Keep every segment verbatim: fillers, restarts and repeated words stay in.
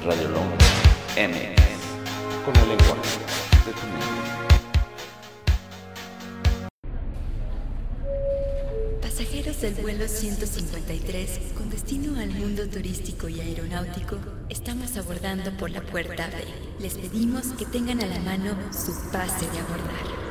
Radio Launch M X, con el lenguaje de tu mente. Pasajeros del vuelo ciento cincuenta y tres, con destino al mundo turístico y aeronáutico, estamos abordando por la puerta B. Les pedimos que tengan a la mano su pase de abordar.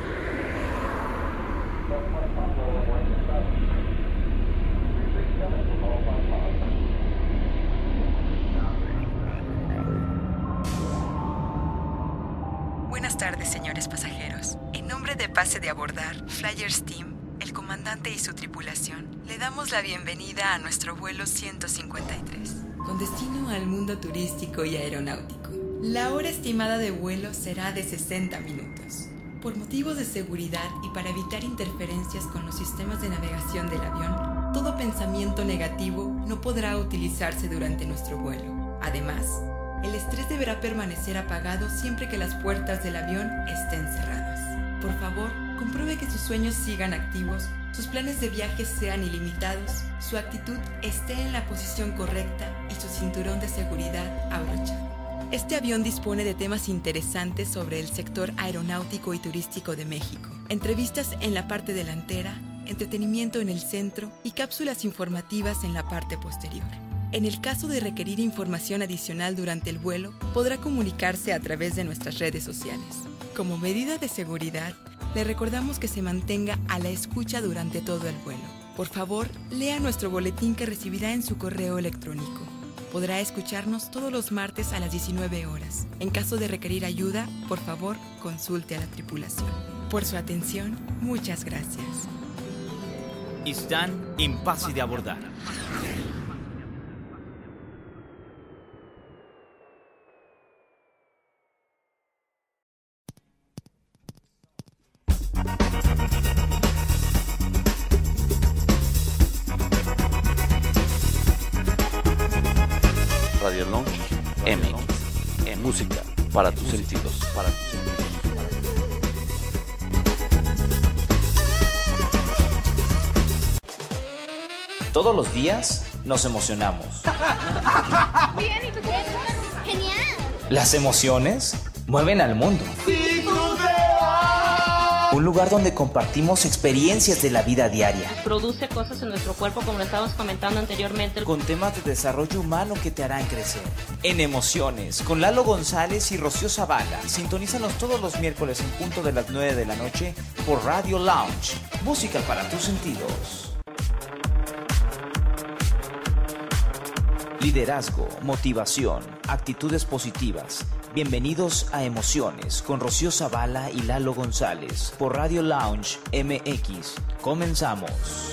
Buenas tardes, señores pasajeros. En nombre de Pase de Abordar, Flyers Team, el comandante y su tripulación, le damos la bienvenida a nuestro vuelo ciento cincuenta y tres, con destino al mundo turístico y aeronáutico. La hora estimada de vuelo será de sesenta minutos. Por motivos de seguridad y para evitar interferencias con los sistemas de navegación del avión, todo pensamiento negativo no podrá utilizarse durante nuestro vuelo. Además, el estrés deberá permanecer apagado siempre que las puertas del avión estén cerradas. Por favor, compruebe que sus sueños sigan activos, sus planes de viaje sean ilimitados, su actitud esté en la posición correcta y su cinturón de seguridad abrochado. Este avión dispone de temas interesantes sobre el sector aeronáutico y turístico de México, entrevistas en la parte delantera, entretenimiento en el centro y cápsulas informativas en la parte posterior. En el caso de requerir información adicional durante el vuelo, podrá comunicarse a través de nuestras redes sociales. Como medida de seguridad, le recordamos que se mantenga a la escucha durante todo el vuelo. Por favor, lea nuestro boletín que recibirá en su correo electrónico. Podrá escucharnos todos los martes a las diecinueve horas. En caso de requerir ayuda, por favor, consulte a la tripulación. Por su atención, muchas gracias. Están en Pase de Abordar. Radio Launch M X, música para tus sentidos, para tus sentidos. Todos los días nos emocionamos. Bien, ¿y tú qué? Genial. Las emociones mueven al mundo. Un lugar donde compartimos experiencias de la vida diaria. Produce cosas en nuestro cuerpo, como lo estábamos comentando anteriormente. Con temas de desarrollo humano que te harán crecer. En Emociones, con Lalo González y Rocío Zavala. Sintonízanos todos los miércoles en punto de las nueve de la noche por Radio Launch. Música para tus sentidos. Liderazgo, motivación, actitudes positivas. Bienvenidos a Emociones con Rocío Zavala y Lalo González por Radio Launch M X. Comenzamos.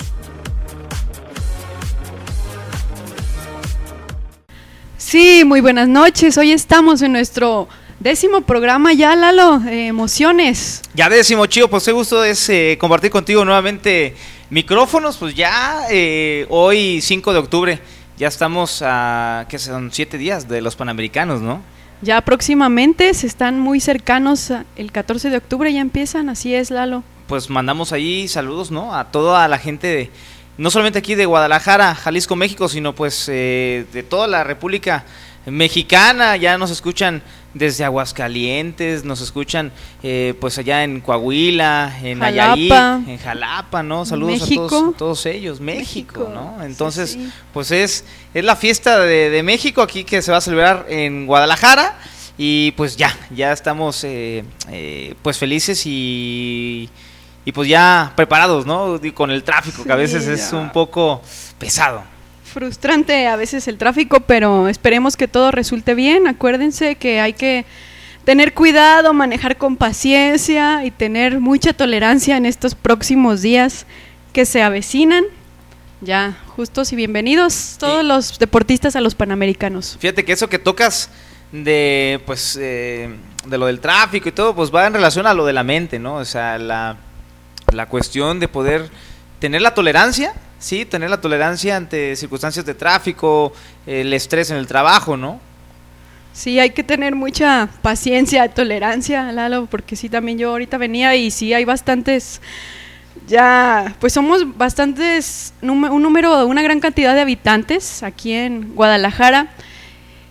Sí, muy buenas noches. Hoy estamos en nuestro décimo programa ya, Lalo, eh, Emociones. Ya décimo, chido, pues qué gusto es eh, compartir contigo nuevamente micrófonos. Pues ya eh, hoy cinco de octubre, ya estamos a, que son siete días de los Panamericanos, ¿no? Ya próximamente, se están muy cercanos, el catorce de octubre ya empiezan, así es, Lalo. Pues mandamos ahí saludos, ¿no? A toda la gente, de, no solamente aquí de Guadalajara, Jalisco, México, sino pues eh, de toda la República Mexicana. Ya nos escuchan desde Aguascalientes, nos escuchan eh, pues allá en Coahuila, en Nayarit, en Jalapa, ¿no? Saludos México. a todos, todos ellos, México, México, ¿no? Entonces, sí, sí. pues es, es la fiesta de, de México aquí que se va a celebrar en Guadalajara y pues ya, ya estamos eh, eh, pues felices y, y pues ya preparados, ¿no? Con el tráfico, que a veces Sí, es ya. un poco pesado. Frustrante a veces el tráfico, pero esperemos que todo resulte bien. Acuérdense que hay que tener cuidado, manejar con paciencia y tener mucha tolerancia en estos próximos días que se avecinan. Ya, justos y bienvenidos todos Y- los deportistas a los Panamericanos. Fíjate que eso que tocas de pues eh, de lo del tráfico y todo, pues va en relación a lo de la mente, ¿no? O sea, la, la cuestión de poder tener la tolerancia, sí, tener la tolerancia ante circunstancias de tráfico, el estrés en el trabajo, ¿no? Sí, hay que tener mucha paciencia, tolerancia, Lalo, porque sí, también yo ahorita venía y sí hay bastantes, ya, pues somos bastantes, un número, una gran cantidad de habitantes aquí en Guadalajara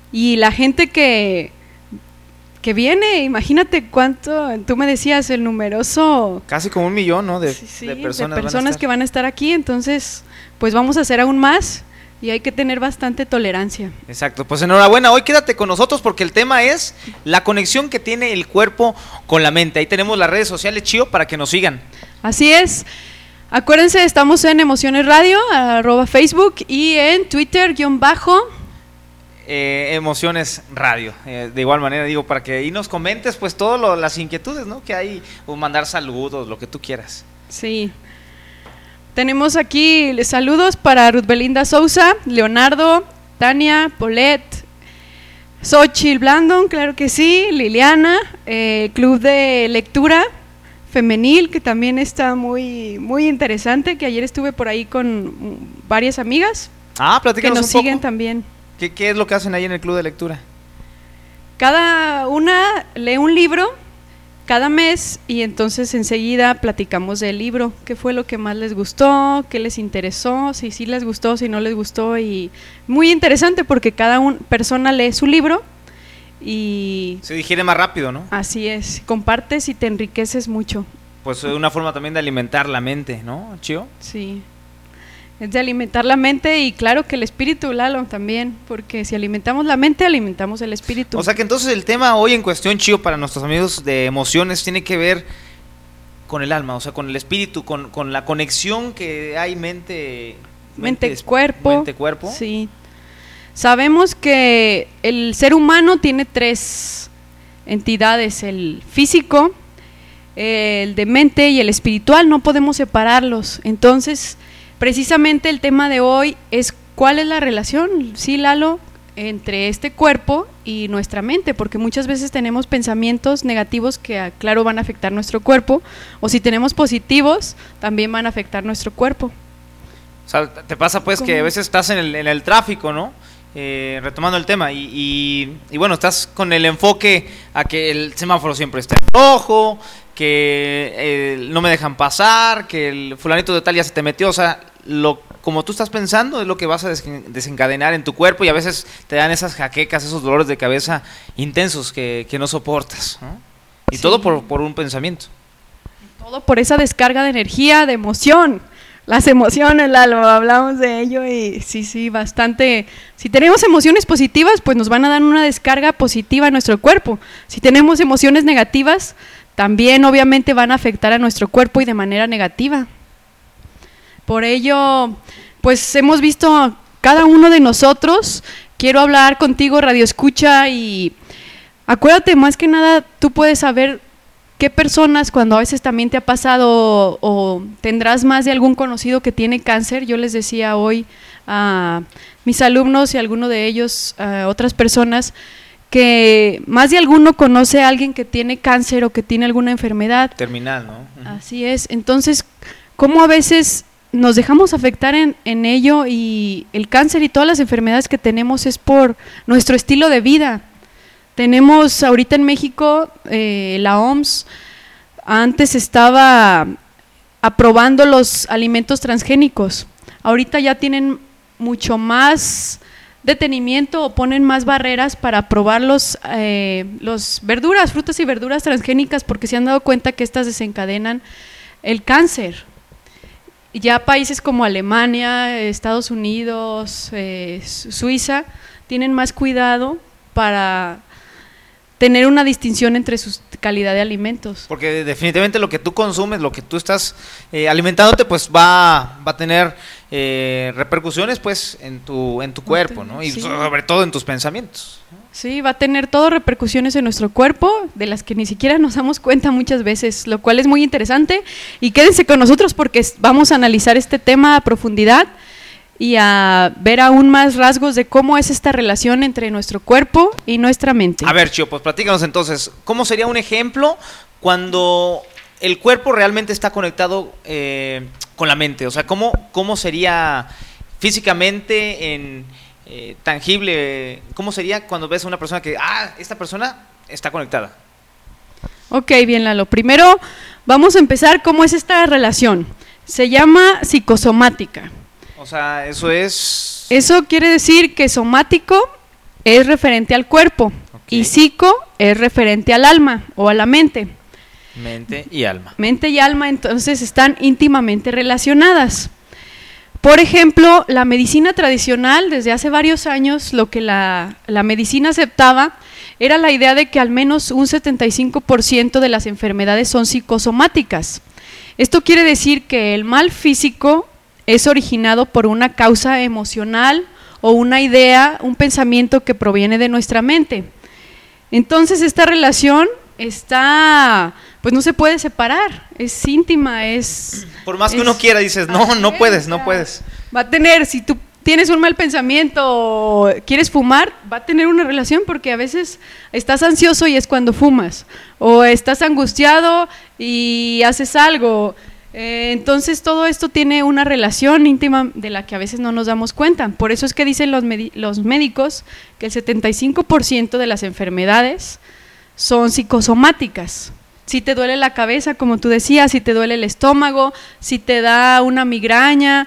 Y la gente que, que viene, imagínate cuánto, tú me decías, el numeroso... Casi como un millón, ¿no? De, sí, sí, de personas, de personas van que van a estar aquí, entonces pues vamos a hacer aún más y hay que tener bastante tolerancia. Exacto, pues enhorabuena, hoy quédate con nosotros porque el tema es la conexión que tiene el cuerpo con la mente. Ahí tenemos las redes sociales, Chío, para que nos sigan. Así es. Acuérdense, estamos en Emociones Radio, arroba Facebook, y en Twitter, guión bajo. Eh, Emociones Radio, eh, de igual manera, digo, para que ahí nos comentes pues todas las inquietudes, ¿no? Que hay, o mandar saludos, lo que tú quieras. Sí. Tenemos aquí saludos para Ruth Belinda Sousa, Leonardo, Tania, Paulette, Xochitl Blandon, claro que sí, Liliana, eh, Club de Lectura Femenil, que también está muy, muy interesante, que ayer estuve por ahí con varias amigas. Ah, platícanos que nos un poco. siguen también. ¿Qué, ¿Qué es lo que hacen ahí en el Club de Lectura? Cada una lee un libro cada mes y entonces enseguida platicamos del libro, qué fue lo que más les gustó, qué les interesó, si sí les gustó, si no les gustó, y muy interesante porque cada un, persona lee su libro y... Se digiere más rápido, ¿no? Así es, compartes y te enriqueces mucho. Pues es una forma también de alimentar la mente, ¿no, Chío? Sí, es de alimentar la mente y claro que el espíritu, Lalo, también, porque si alimentamos la mente, alimentamos el espíritu. O sea que entonces el tema hoy en cuestión, Chío, para nuestros amigos de emociones, tiene que ver con el alma, o sea, con el espíritu, con, con la conexión que hay mente... Mente-cuerpo. Mente-cuerpo. Sí. Sabemos que el ser humano tiene tres entidades, el físico, el de mente y el espiritual, no podemos separarlos. Entonces, precisamente el tema de hoy es cuál es la relación, sí, Lalo, entre este cuerpo y nuestra mente, porque muchas veces tenemos pensamientos negativos que, claro, van a afectar nuestro cuerpo, o si tenemos positivos, también van a afectar nuestro cuerpo. O sea, te pasa pues ¿Cómo? Que a veces estás en el, en el tráfico, ¿no? Eh, retomando el tema, y, y, y bueno, estás con el enfoque a que el semáforo siempre está en rojo, que eh, no me dejan pasar, que el fulanito de tal ya se te metió, o sea, lo, como tú estás pensando es lo que vas a desencadenar en tu cuerpo y a veces te dan esas jaquecas, esos dolores de cabeza intensos que, que no soportas, ¿no? Y sí. todo por, por un pensamiento. Todo por esa descarga de energía, de emoción. Las emociones, Lalo, hablamos de ello y sí, sí, bastante. Si tenemos emociones positivas, pues nos van a dar una descarga positiva a nuestro cuerpo. Si tenemos emociones negativas, también obviamente van a afectar a nuestro cuerpo y de manera negativa. Por ello, pues hemos visto cada uno de nosotros. Quiero hablar contigo, Radio Escucha, y acuérdate, más que nada, tú puedes saber qué personas, cuando a veces también te ha pasado o, o tendrás más de algún conocido que tiene cáncer. Yo les decía hoy a mis alumnos y a alguno de ellos, a otras personas, que más de alguno conoce a alguien que tiene cáncer o que tiene alguna enfermedad terminal, ¿no? Uh-huh. Así es. Entonces, ¿cómo a veces nos dejamos afectar en, en ello? Y el cáncer y todas las enfermedades que tenemos es por nuestro estilo de vida. Tenemos ahorita en México, eh, la O M S antes estaba aprobando los alimentos transgénicos, ahorita ya tienen mucho más detenimiento o ponen más barreras para aprobar los, eh, los verduras, frutas y verduras transgénicas, porque se han dado cuenta que estas desencadenan el cáncer. Ya países como Alemania, Estados Unidos, eh, Suiza, tienen más cuidado para tener una distinción entre su calidad de alimentos. Porque definitivamente lo que tú consumes, lo que tú estás eh, alimentándote, pues va, va a tener eh, repercusiones pues en tu, en tu cuerpo, ¿no? Y sí. sobre todo en tus pensamientos. Sí, va a tener todo repercusiones en nuestro cuerpo, de las que ni siquiera nos damos cuenta muchas veces, lo cual es muy interesante. Y quédense con nosotros porque vamos a analizar este tema a profundidad y a ver aún más rasgos de cómo es esta relación entre nuestro cuerpo y nuestra mente. A ver, Chío, pues platícanos entonces, ¿cómo sería un ejemplo cuando el cuerpo realmente está conectado eh, con la mente? O sea, ¿cómo, cómo sería físicamente, en eh, tangible, cómo sería cuando ves a una persona que, ah, esta persona está conectada? Ok, bien, Lalo. Primero vamos a empezar cómo es esta relación. Se llama psicosomática. O sea, eso es... Eso quiere decir que somático es referente al cuerpo, okay, y psico es referente al alma o a la mente. Mente y alma. Mente y alma entonces están íntimamente relacionadas. Por ejemplo, la medicina tradicional, desde hace varios años, lo que la, la medicina aceptaba era la idea de que al menos un setenta y cinco por ciento de las enfermedades son psicosomáticas. Esto quiere decir que el mal físico es originado por una causa emocional o una idea, un pensamiento que proviene de nuestra mente. Entonces esta relación está, pues no se puede separar, es íntima, es… Por más que es, uno quiera, dices, no, no puedes, no puedes. Va a tener, si tú tienes un mal pensamiento o quieres fumar, va a tener una relación, porque a veces estás ansioso y es cuando fumas, o estás angustiado y haces algo. Eh, entonces todo esto tiene una relación íntima de la que a veces no nos damos cuenta. Por eso es que dicen los, los médicos que el setenta y cinco por ciento de las enfermedades son psicosomáticas. Si te duele la cabeza, como tú decías, si te duele el estómago, si te da una migraña,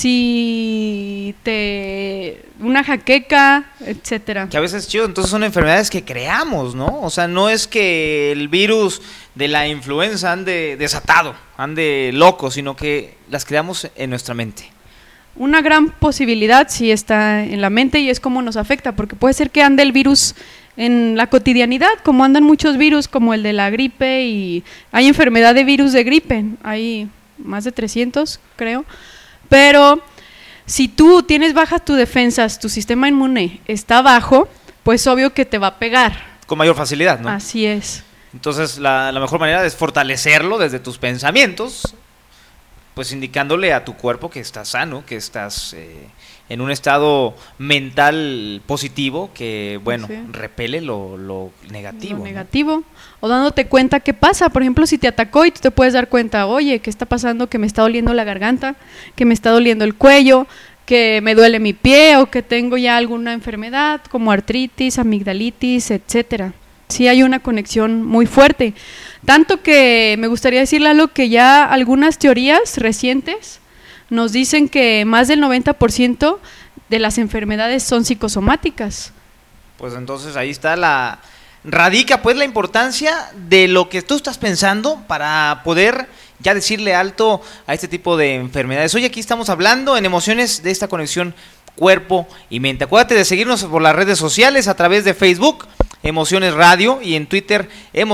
si te… una jaqueca, etcétera. Que a veces, chido, entonces son enfermedades que creamos, ¿no? O sea, no es que el virus de la influenza ande desatado, ande loco, sino que las creamos en nuestra mente. Una gran posibilidad sí está en la mente y es cómo nos afecta, porque puede ser que ande el virus en la cotidianidad, como andan muchos virus, como el de la gripe, y hay enfermedad de virus de gripe, hay más de trescientos, creo, pero si tú tienes bajas tus defensas, tu sistema inmune está bajo, pues obvio que te va a pegar. Con mayor facilidad, ¿no? Así es. Entonces, la, la mejor manera es fortalecerlo desde tus pensamientos, pues indicándole a tu cuerpo que estás sano, que estás eh, en un estado mental positivo, que, bueno, sí, repele lo, lo negativo. Lo negativo, ¿no? O dándote cuenta qué pasa. Por ejemplo, si te atacó y tú te puedes dar cuenta, oye, ¿qué está pasando? Que me está doliendo la garganta, que me está doliendo el cuello, que me duele mi pie, o que tengo ya alguna enfermedad como artritis, amigdalitis, etcétera. Sí hay una conexión muy fuerte, tanto que me gustaría decirle algo, que ya algunas teorías recientes nos dicen que más del noventa por ciento de las enfermedades son psicosomáticas. Pues entonces ahí está la… radica pues la importancia de lo que tú estás pensando para poder ya decirle alto a este tipo de enfermedades. Hoy aquí estamos hablando en Emociones de esta conexión cuerpo y mente. Acuérdate de seguirnos por las redes sociales a través de Facebook, Emociones Radio, y en Twitter,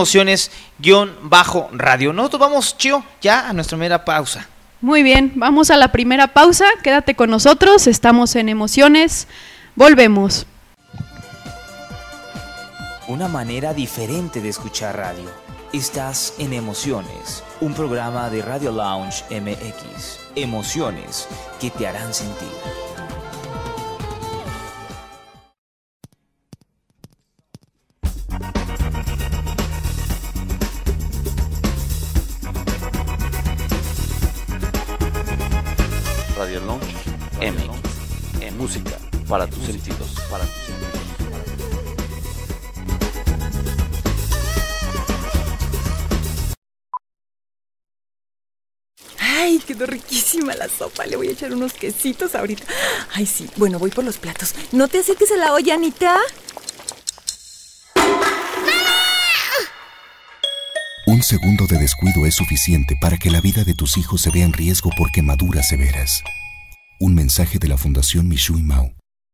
Emociones-Radio. Nosotros vamos, Chio, ya a nuestra primera pausa. Muy bien, vamos a la primera pausa, quédate con nosotros, estamos en Emociones, volvemos. Una manera diferente de escuchar radio. Estás en Emociones, un programa de Radio Lounge M X. Emociones que te harán sentir. Radio Lounge M X, en música para tus sentidos, para tus sentidos. Ay, quedó riquísima la sopa. Le voy a echar unos quesitos ahorita. Ay, sí. Bueno, voy por los platos. ¿No te acerques a la olla, Anita? Un segundo de descuido es suficiente para que la vida de tus hijos se vea en riesgo por quemaduras severas. Un mensaje de la Fundación Mishui Mao.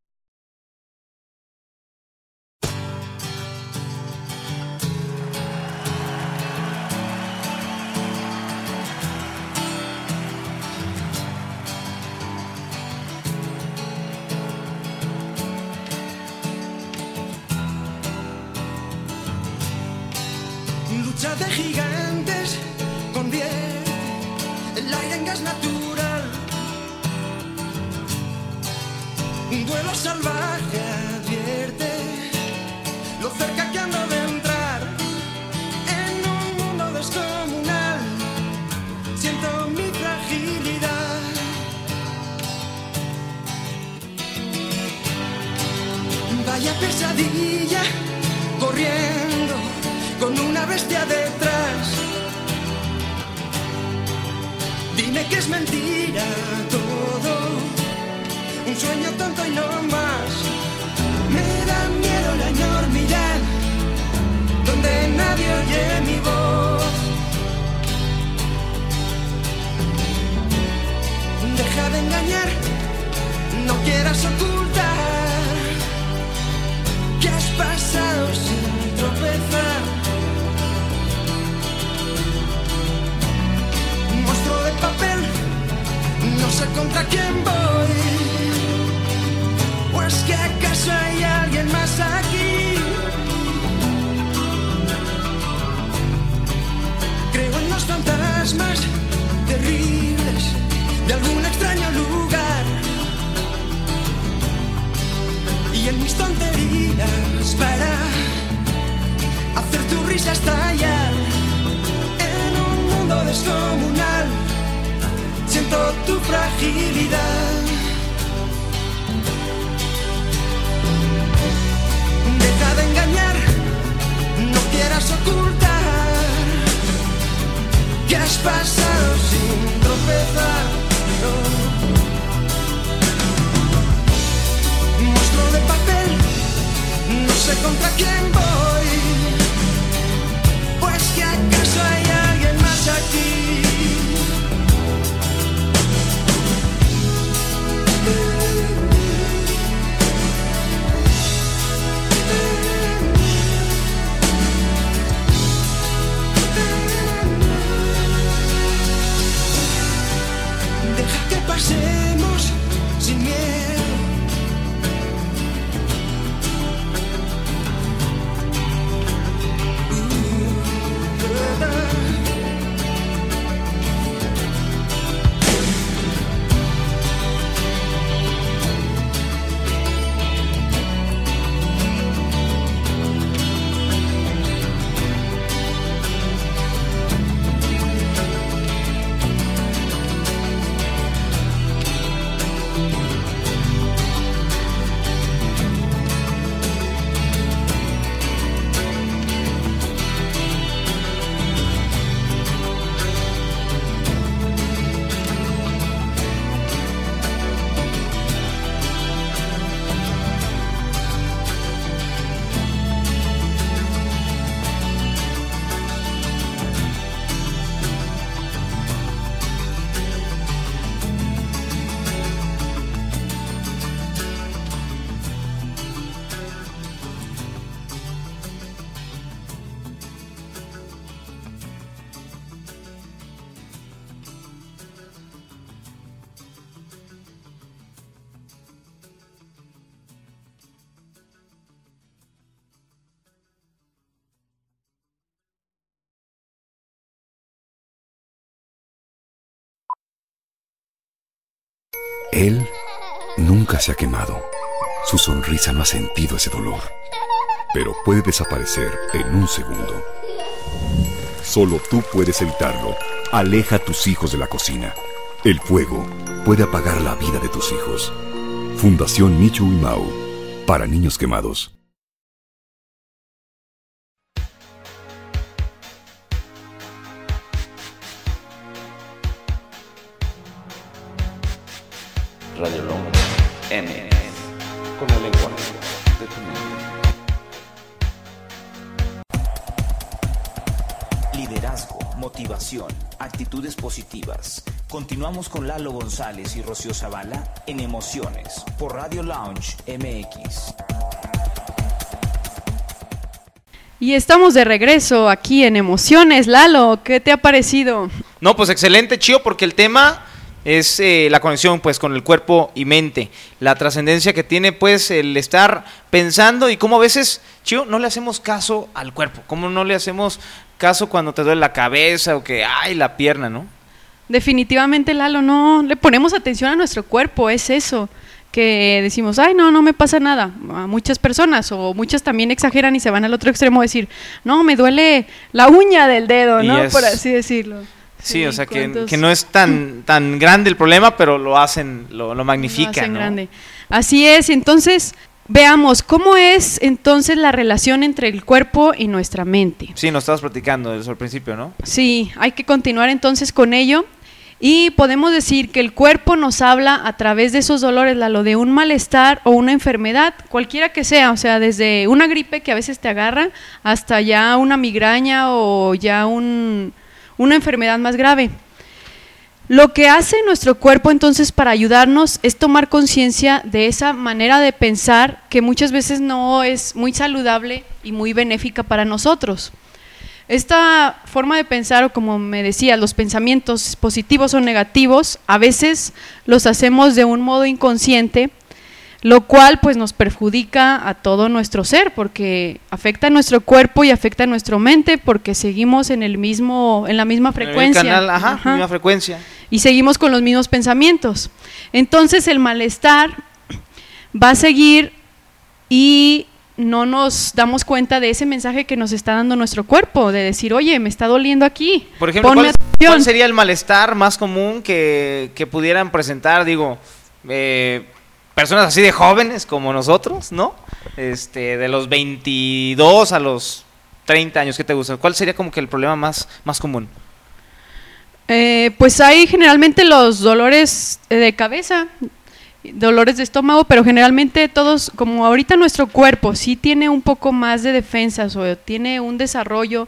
Lucha de gigantes, convierte el aire en gas natural. Un duelo salvaje advierte lo cerca que ando de entrar en un mundo descomunal. Siento mi fragilidad. Vaya pesadilla, corriendo con una bestia detrás. Dime que es mentira todo, un sueño tonto y no más. Me da miedo la enormidad donde nadie oye mi voz. Deja de engañar, no quieras ocultar que has pasado sin tropezar. Monstruo de papel, no sé contra quién voy. ¿O es que acaso hay alguien más aquí? Creo en los fantasmas terribles de algún extraño lugar y en mis tonterías para hacer tu risa estallar. En un mundo descomunal siento tu fragilidad. Deja de engañar, no quieras ocultar que has pasado sin tropezar. No. Monstruo de papel, no sé contra quién voy. Pues que acaso hay alguien más aquí. Deja que pasemos sin miedo. Él nunca se ha quemado. Su sonrisa no ha sentido ese dolor. Pero puede desaparecer en un segundo. Solo tú puedes evitarlo. Aleja a tus hijos de la cocina. El fuego puede apagar la vida de tus hijos. Fundación Michu y Mau. Para niños quemados. Radio Lounge M M, con el lenguaje de tu mente. Liderazgo, motivación, actitudes positivas. Continuamos con Lalo González y Rocío Zavala en Emociones por Radio Lounge M X. Y estamos de regreso aquí en Emociones. Lalo, ¿qué te ha parecido? No, pues excelente, Chío, porque el tema es eh, la conexión pues con el cuerpo y mente, la trascendencia que tiene pues el estar pensando y cómo a veces, Chío, no le hacemos caso al cuerpo, cómo no le hacemos caso cuando te duele la cabeza o que, ay, la pierna, ¿no? Definitivamente, Lalo, no le ponemos atención a nuestro cuerpo, es eso, que decimos, ay, no, no me pasa nada, a muchas personas, o muchas también exageran y se van al otro extremo a decir, no, me duele la uña del dedo, ¿no? Es... por así decirlo. Sí, sí, o sea, que, ¿cuántos? que no es tan tan grande el problema, pero lo hacen, lo, lo magnifican, Lo hacen ¿no? grande. Así es, entonces, veamos, ¿cómo es entonces la relación entre el cuerpo y nuestra mente? Sí, nos estabas platicando desde el principio, ¿no? Sí, hay que continuar entonces con ello. Y podemos decir que el cuerpo nos habla a través de esos dolores, lo de un malestar o una enfermedad, cualquiera que sea, o sea, desde una gripe que a veces te agarra hasta ya una migraña o ya un, una enfermedad más grave. Lo que hace nuestro cuerpo entonces para ayudarnos es tomar conciencia de esa manera de pensar que muchas veces no es muy saludable y muy benéfica para nosotros. Esta forma de pensar, o como me decía, los pensamientos positivos o negativos, a veces los hacemos de un modo inconsciente, lo cual pues nos perjudica a todo nuestro ser, porque afecta a nuestro cuerpo y afecta a nuestra mente, porque seguimos en el mismo, en la misma frecuencia. En el canal, ajá, ajá. misma frecuencia. Y seguimos con los mismos pensamientos. Entonces el malestar va a seguir y no nos damos cuenta de ese mensaje que nos está dando nuestro cuerpo, de decir, oye, me está doliendo aquí. Por ejemplo, ¿cuál, ¿cuál sería el malestar más común que, que pudieran presentar, digo, eh, personas así de jóvenes como nosotros, ¿no? Este, de los veintidós a los treinta años, ¿qué te gusta? ¿Cuál sería como que el problema más, más común? Eh, pues hay generalmente los dolores de cabeza, dolores de estómago, pero generalmente todos, como ahorita nuestro cuerpo sí tiene un poco más de defensas o tiene un desarrollo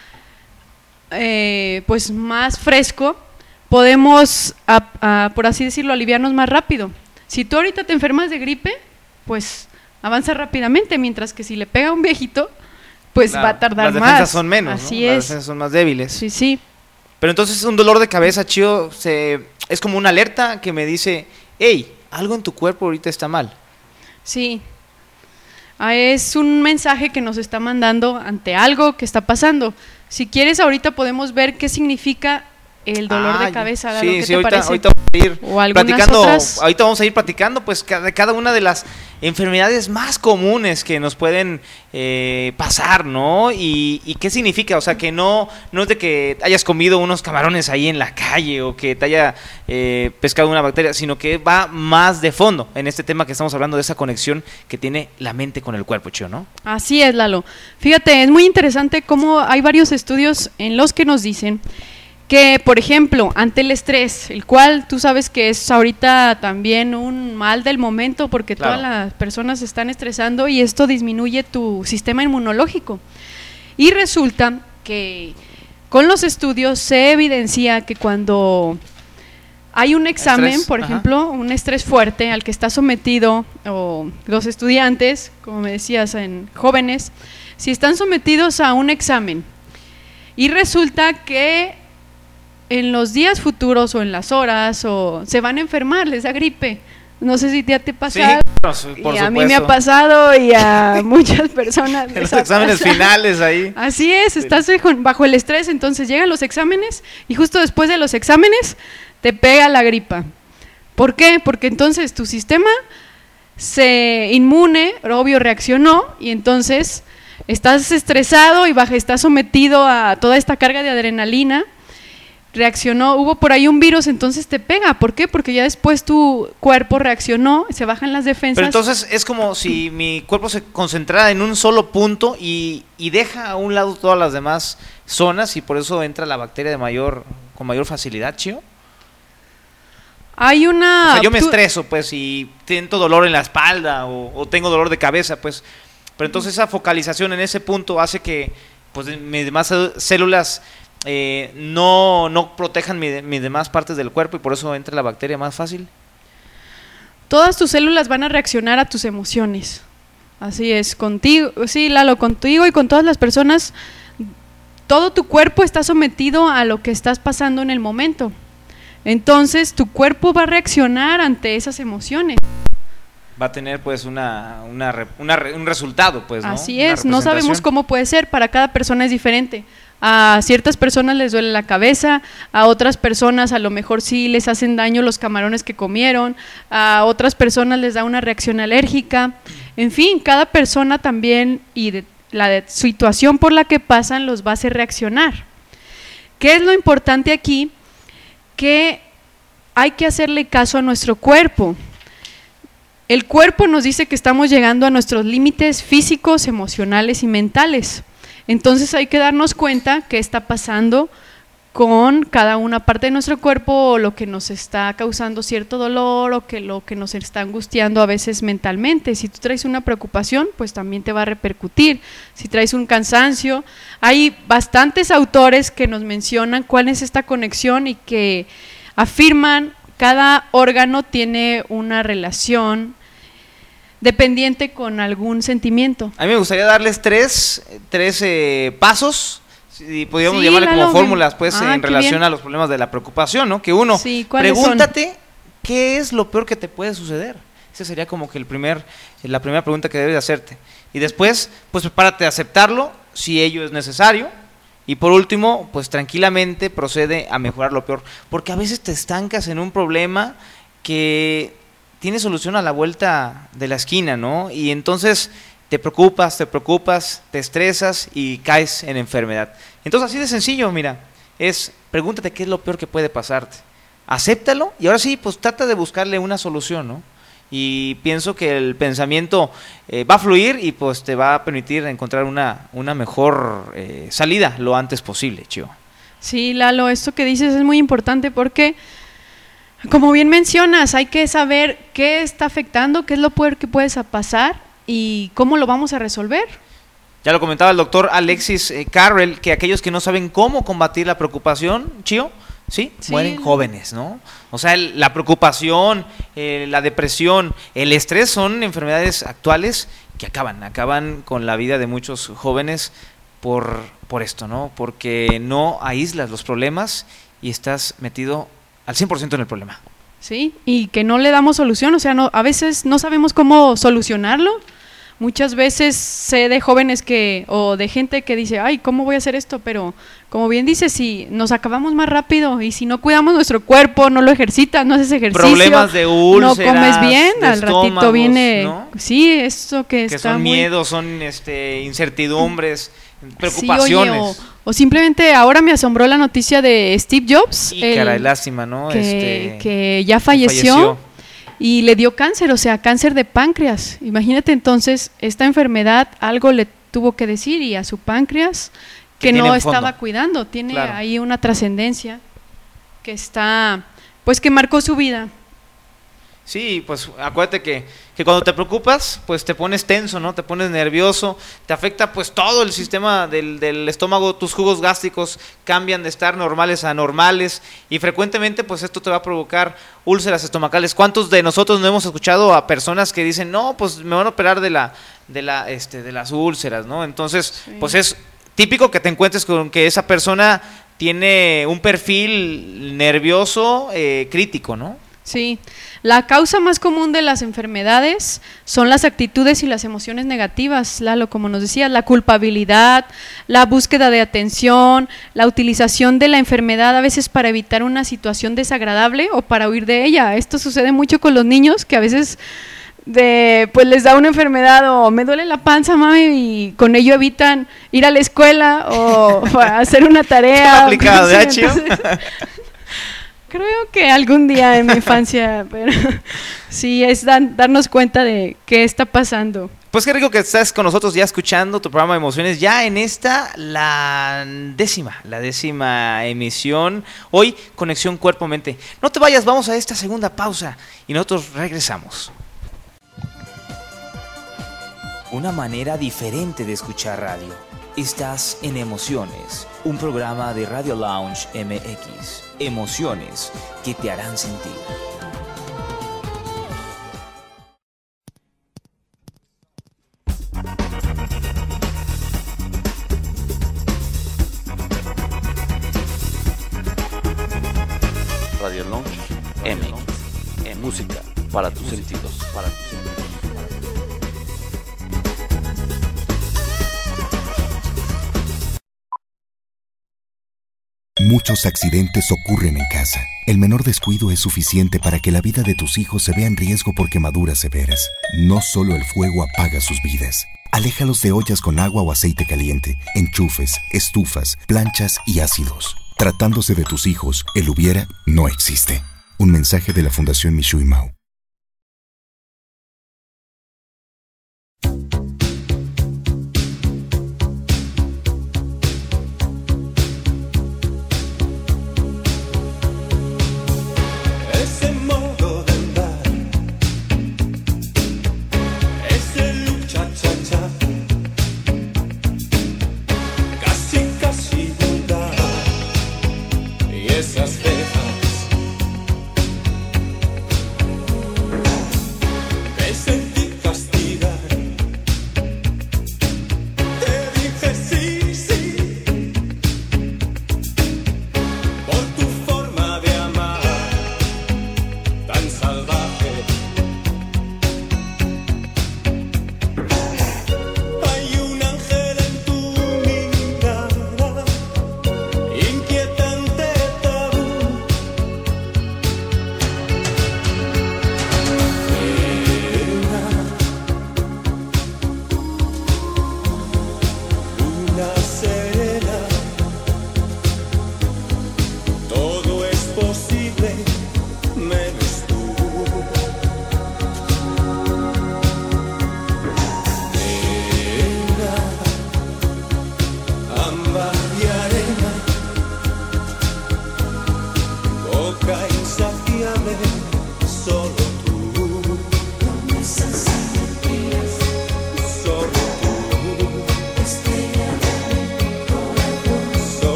eh, pues más fresco, podemos, a, a, por así decirlo, aliviarnos más rápido. Si tú ahorita te enfermas de gripe, pues avanza rápidamente, mientras que si le pega a un viejito, pues claro, va a tardar más. Las defensas son menos, así ¿no? es. Las defensas son más débiles. Sí, sí. Pero entonces un dolor de cabeza, Chío, se, es como una alerta que me dice, hey, algo en tu cuerpo ahorita está mal. Sí, ah, es un mensaje que nos está mandando ante algo que está pasando. Si quieres, ahorita podemos ver qué significa el dolor ah, de cabeza. Sí, ¿qué sí, te ahorita, parece? ahorita vamos a ir o platicando, otras... ahorita vamos a ir platicando pues cada, cada una de las enfermedades más comunes que nos pueden eh, pasar, ¿no? Y, y qué significa, o sea, que no, no es de que hayas comido unos camarones ahí en la calle o que te haya eh, pescado una bacteria, sino que va más de fondo en este tema que estamos hablando de esa conexión que tiene la mente con el cuerpo, Chío, ¿no? Así es, Lalo. Fíjate, es muy interesante cómo hay varios estudios en los que nos dicen que, por ejemplo, ante el estrés, el cual tú sabes que es ahorita también un mal del momento porque claro, todas las personas se están estresando y esto disminuye tu sistema inmunológico. Y resulta que con los estudios se evidencia que cuando hay un examen, estrés, por ejemplo, ajá, un estrés fuerte al que está sometido, o los estudiantes, como me decías, en jóvenes, si están sometidos a un examen y resulta que en los días futuros o en las horas o se van a enfermar, les da gripe. No sé si ya te pasa. Sí, por, por y a supuesto. mí me ha pasado y a muchas personas. En los exámenes pasado. finales ahí. Así es, estás bajo el estrés, entonces llegan los exámenes y justo después de los exámenes te pega la gripa. ¿Por qué? Porque entonces tu sistema se inmune, obvio, reaccionó y entonces estás estresado y baja, estás sometido a toda esta carga de adrenalina. Reaccionó, hubo por ahí un virus, entonces te pega. ¿Por qué? Porque ya después tu cuerpo reaccionó, se bajan las defensas. Pero entonces es como si mi cuerpo se concentrara en un solo punto y, y deja a un lado todas las demás zonas y por eso entra la bacteria de mayor con mayor facilidad, Chío. Hay una... O sea, yo me estreso, pues, y siento dolor en la espalda o, o tengo dolor de cabeza, pues. Pero entonces esa focalización en ese punto hace que pues mis demás células Eh, no, no protejan mis mi demás partes del cuerpo y por eso entra la bacteria más fácil. Todas tus células van a reaccionar a tus emociones. Así es, contigo, sí, Lalo, contigo y con todas las personas, todo tu cuerpo está sometido a lo que estás pasando en el momento. Entonces, tu cuerpo va a reaccionar ante esas emociones. Va a tener pues una, una, una un resultado, pues, ¿no? Así es, no sabemos cómo puede ser, para cada persona es diferente. A ciertas personas les duele la cabeza, a otras personas a lo mejor sí les hacen daño los camarones que comieron, a otras personas les da una reacción alérgica, en fin, cada persona también y de, la de, situación por la que pasan los va a hacer reaccionar. ¿Qué es lo importante aquí? Que hay que hacerle caso a nuestro cuerpo. El cuerpo nos dice que estamos llegando a nuestros límites físicos, emocionales y mentales. Entonces hay que darnos cuenta qué está pasando con cada una parte de nuestro cuerpo, o lo que nos está causando cierto dolor, o que lo que nos está angustiando a veces mentalmente. Si tú traes una preocupación, pues también te va a repercutir. Si traes un cansancio, hay bastantes autores que nos mencionan cuál es esta conexión y que afirman cada órgano tiene una relación dependiente con algún sentimiento. A mí me gustaría darles tres, tres eh, pasos, si podríamos Sí, llamarle como Lalo, fórmulas, pues, ah, en qué relación bien. a los problemas de la preocupación, ¿no? Que uno, Sí, ¿cuáles pregúntate son? qué es lo peor que te puede suceder. Esa sería como que el primer, la primera pregunta que debes de hacerte. Y después, pues prepárate a aceptarlo, si ello es necesario. Y por último, pues tranquilamente procede a mejorar lo peor. Porque a veces te estancas en un problema que tiene solución a la vuelta de la esquina, ¿no? Y entonces te preocupas, te preocupas, te estresas y caes en enfermedad. Entonces así de sencillo, mira, es pregúntate qué es lo peor que puede pasarte. Acéptalo y ahora sí, pues trata de buscarle una solución, ¿no? Y pienso que el pensamiento eh, va a fluir y pues te va a permitir encontrar una, una mejor eh, salida lo antes posible, Chío. Sí, Lalo, esto que dices es muy importante porque, como bien mencionas, hay que saber qué está afectando, qué es lo peor que puede pasar y cómo lo vamos a resolver. Ya lo comentaba el doctor Alexis eh, Carrel, que aquellos que no saben cómo combatir la preocupación, Chío, ¿sí? Sí. Mueren jóvenes, ¿no? O sea, el- la preocupación, eh, la depresión, el estrés son enfermedades actuales que acaban, acaban con la vida de muchos jóvenes por, por esto, ¿no? Porque no aíslas los problemas y estás metido al cien por ciento en el problema. Sí, y que no le damos solución, o sea, no, a veces no sabemos cómo solucionarlo. Muchas veces sé de jóvenes que, o de gente que dice, ay, ¿cómo voy a hacer esto? Pero, como bien dices, si nos acabamos más rápido y si no cuidamos nuestro cuerpo, no lo ejercitas, no haces ejercicio, Problemas de úlceras, no comes bien, de al ratito estómagos, viene, ¿no? sí, eso que, Que está son muy... miedos, son este, incertidumbres, Sí, preocupaciones. oye, o, o simplemente ahora me asombró la noticia de Steve Jobs, Y el- caray, lástima, ¿no? que, Este, que ya falleció, falleció. y le dio cáncer, o sea, cáncer de páncreas. Imagínate entonces, esta enfermedad algo le tuvo que decir y a su páncreas que, Que tiene no un fondo. estaba cuidando, tiene Claro. ahí una trascendencia que está, pues que marcó su vida. Sí, pues acuérdate que, que cuando te preocupas, pues te pones tenso, ¿no? Te pones nervioso, te afecta pues todo el sistema del, del estómago, tus jugos gástricos cambian de estar normales a anormales y frecuentemente pues esto te va a provocar úlceras estomacales. ¿Cuántos de nosotros no hemos escuchado a personas que dicen, no, pues me van a operar de la, de la, este, de las úlceras, ¿no? Entonces, Sí. pues es típico que te encuentres con que esa persona tiene un perfil nervioso eh, crítico, ¿no? Sí, la causa más común de las enfermedades son las actitudes y las emociones negativas, Lalo, como nos decías, la culpabilidad, la búsqueda de atención, la utilización de la enfermedad a veces para evitar una situación desagradable o para huir de ella. Esto sucede mucho con los niños que a veces de pues les da una enfermedad o me duele la panza, mami, y con ello evitan ir a la escuela o hacer una tarea. Aplicado, ¿verdad, Sí, Chío? entonces, creo que algún día en mi infancia, pero sí, es dan- darnos cuenta de qué está pasando. Pues qué rico que estás con nosotros ya escuchando tu programa de emociones, ya en esta, la décima, la décima emisión, hoy Conexión Cuerpo-Mente. No te vayas, vamos a esta segunda pausa y nosotros regresamos. Una manera diferente de escuchar radio. Estás en Emociones, un programa de Radio Lounge M X. Emociones que te harán sentir. Radio Lounge M X. Música para tus sentidos. Para tus sentidos. Muchos accidentes ocurren en casa. El menor descuido es suficiente para que la vida de tus hijos se vea en riesgo por quemaduras severas. No solo el fuego apaga sus vidas. Aléjalos de ollas con agua o aceite caliente, enchufes, estufas, planchas y ácidos. Tratándose de tus hijos, el hubiera no existe. Un mensaje de la Fundación Mishui Mao.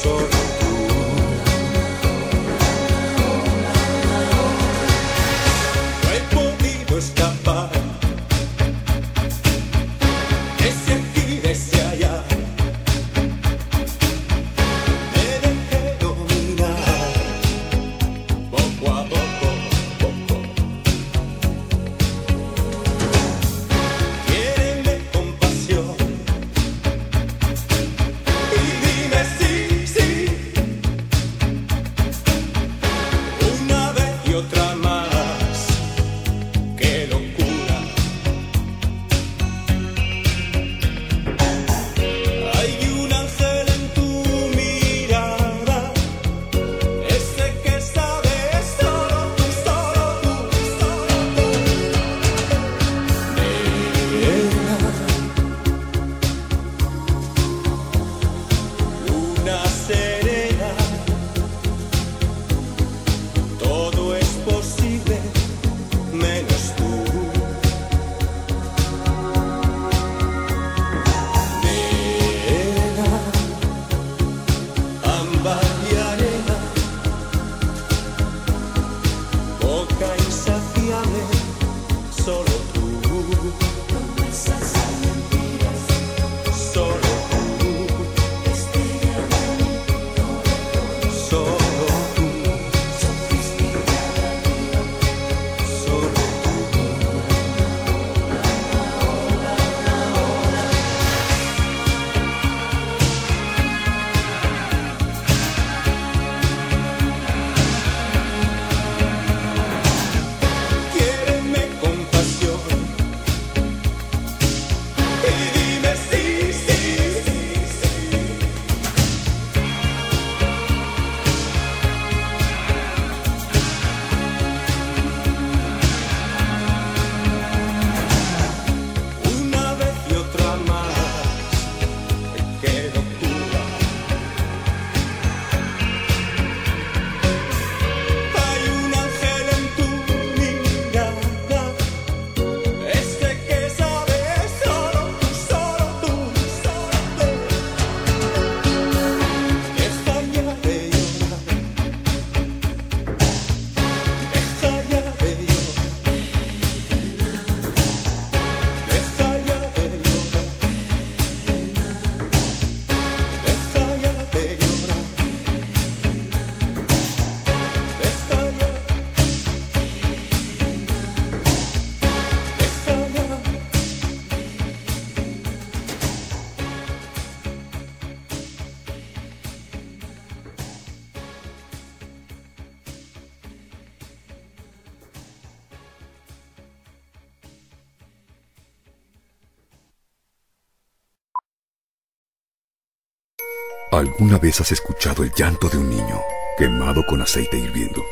¿Alguna vez has escuchado el llanto de un niño quemado con aceite hirviendo?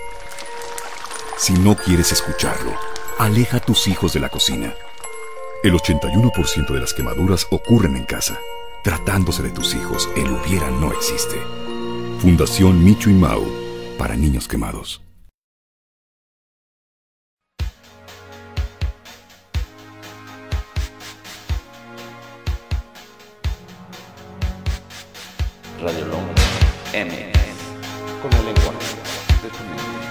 Si no quieres escucharlo, aleja a tus hijos de la cocina. El ochenta y uno por ciento de las quemaduras ocurren en casa. Tratándose de tus hijos, el hubiera no existe. Fundación Michu y Mau, para niños quemados. Radio Lounge M, con el lenguaje de tu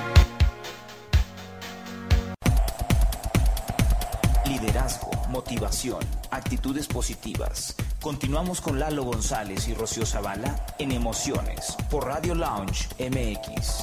mente. Liderazgo, motivación, actitudes positivas. Continuamos con Lalo González y Rocío Zavala en Emociones por Radio Lounge M X.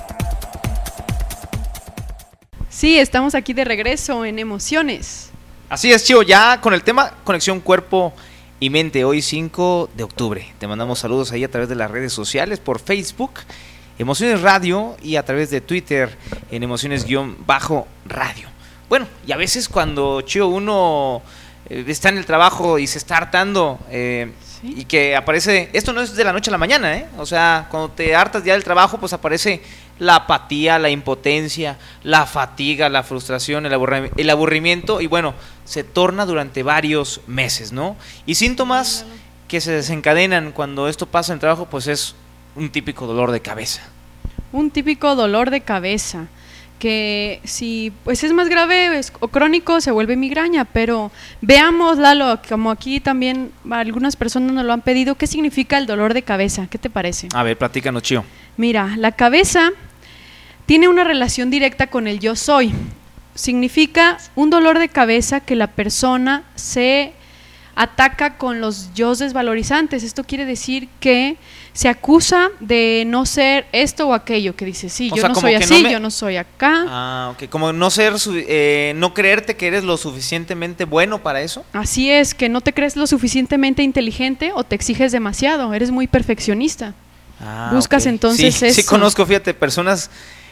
Sí, estamos aquí de regreso en Emociones. Así es, Chío, ya con el tema conexión cuerpo y mente, hoy cinco de octubre. Te mandamos saludos ahí a través de las redes sociales, por Facebook, Emociones Radio, y a través de Twitter, en Emociones-Radio. Bueno, y a veces cuando, Chío, uno eh, está en el trabajo y se está hartando, eh, ¿sí? Y que aparece, esto no es de la noche a la mañana, ¿eh? O sea, cuando te hartas ya del trabajo, pues aparece la apatía, la impotencia, la fatiga, la frustración, el, aburri- el aburrimiento, y bueno, se torna durante varios meses, ¿no? Y síntomas que se desencadenan cuando esto pasa en el trabajo, pues es un típico dolor de cabeza. Un típico dolor de cabeza. que si pues es más grave es, o crónico se vuelve migraña, pero veamos, Lalo, como aquí también algunas personas nos lo han pedido, ¿qué significa el dolor de cabeza? ¿Qué te parece? A ver, platícanos, Chío. Mira, la cabeza tiene una relación directa con el yo soy. Significa un dolor de cabeza que la persona se ataca con los yos desvalorizantes. Esto quiere decir que se acusa de no ser esto o aquello, que dice, sí, O yo sea, no como soy que así, no me- yo no soy acá. Ah, ok. Como no ser, su- eh, no creerte que eres lo suficientemente bueno para eso. Así es, que no te crees lo suficientemente inteligente o te exiges demasiado, eres muy perfeccionista. Ah, Buscas ok. entonces sí, Sí eso. conozco, fíjate, personas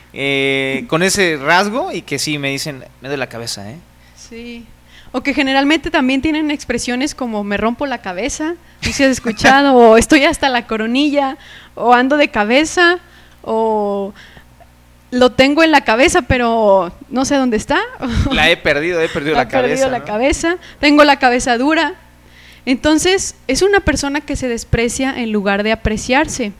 eh, con ese rasgo y que sí me dicen, me duele la cabeza, ¿eh? Sí. O que generalmente también tienen expresiones como me rompo la cabeza, no sé si has escuchado, o estoy hasta la coronilla, o ando de cabeza, o lo tengo en la cabeza, pero no sé dónde está. La he perdido, he perdido la Ha perdido cabeza. la ¿no? cabeza, tengo la cabeza dura. Entonces, es una persona que se desprecia en lugar de apreciarse.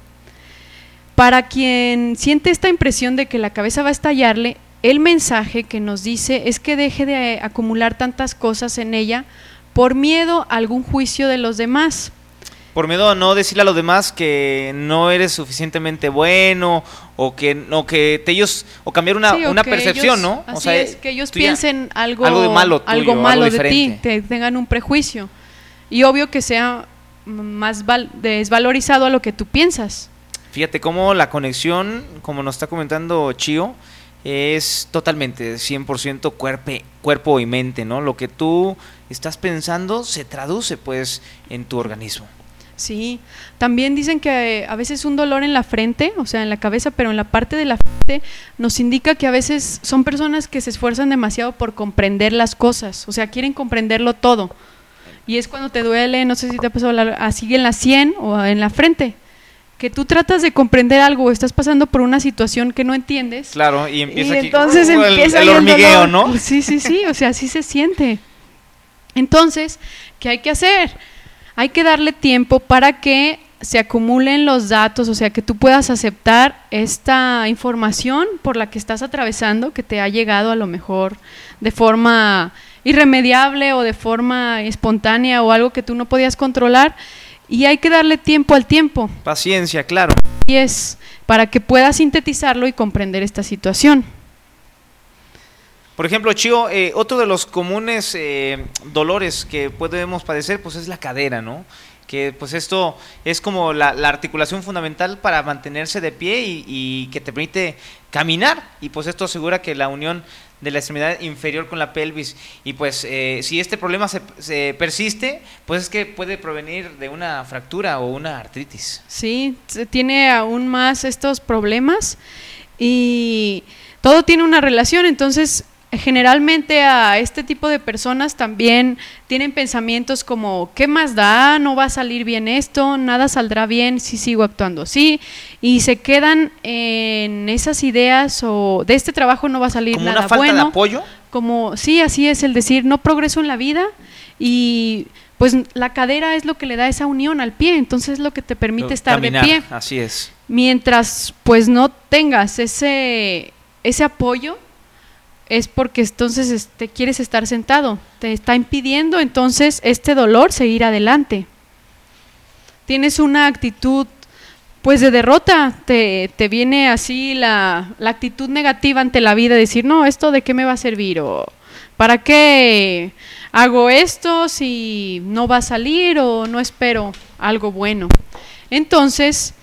Para quien siente esta impresión de que la cabeza va a estallarle, el mensaje que nos dice es que deje de acumular tantas cosas en ella por miedo a algún juicio de los demás. Por miedo a no decirle a los demás que no eres suficientemente bueno o que o que te ellos o cambiar una, Sí, o una que percepción, ellos- ¿no? así O sea, es, que ellos tú ya- piensen algo, algo de malo tuyo, algo algo malo de ti, diferente. te tengan un prejuicio. Y obvio que sea más val- desvalorizado a lo que tú piensas. Fíjate cómo la conexión, como nos está comentando Chío, es totalmente cien por ciento cuerpe, cuerpo y mente, ¿no? Lo que tú estás pensando se traduce pues en tu organismo. Sí, también dicen que eh, a veces un dolor en la frente, o sea, en la cabeza, pero en la parte de la frente, nos indica que a veces son personas que se esfuerzan demasiado por comprender las cosas, o sea, quieren comprenderlo todo. Y es cuando te duele, no sé si te ha pasado la- así en la sien o en la frente, que tú tratas de comprender algo o estás pasando por una situación que no entiendes. Claro, y empieza Y aquí entonces uh, el- empieza el, ahí hormigueo, dolor. ¿no? Sí, sí, sí, o sea, así se siente. Entonces, ¿qué hay que hacer? Hay que darle tiempo para que se acumulen los datos, o sea, que tú puedas aceptar esta información por la que estás atravesando, que te ha llegado a lo mejor de forma irremediable o de forma espontánea o algo que tú no podías controlar, y hay que darle tiempo al tiempo. Paciencia, claro. Y es para que puedas sintetizarlo y comprender esta situación. Por ejemplo, Chío, eh, otro de los comunes eh, dolores que podemos padecer pues es la cadera, ¿no? Que pues esto es como la, la articulación fundamental para mantenerse de pie y, y que te permite caminar, y pues esto asegura que la unión de la extremidad inferior con la pelvis, y pues eh, si este problema se, se persiste, pues es que puede provenir de una fractura o una artritis. Sí, se tiene aún más estos problemas y todo tiene una relación. Entonces, generalmente a este tipo de personas también tienen pensamientos como, ¿qué más da? No va a salir bien esto, nada saldrá bien si sigo actuando así, y se quedan en esas ideas o de este trabajo no va a salir Como nada una falta bueno. de apoyo. Como, sí, así es, el decir, no progreso en la vida, y pues la cadera es lo que le da esa unión al pie, entonces es lo que te permite estar Caminar, de pie. así es. Mientras pues no tengas ese, ese apoyo, es porque entonces este, quieres estar sentado, te está impidiendo entonces este dolor seguir adelante. Tienes una actitud pues de derrota, te, te viene así la, la actitud negativa ante la vida, decir, no, ¿esto de qué me va a servir? O ¿para qué hago esto si no va a salir o no espero algo bueno? Entonces,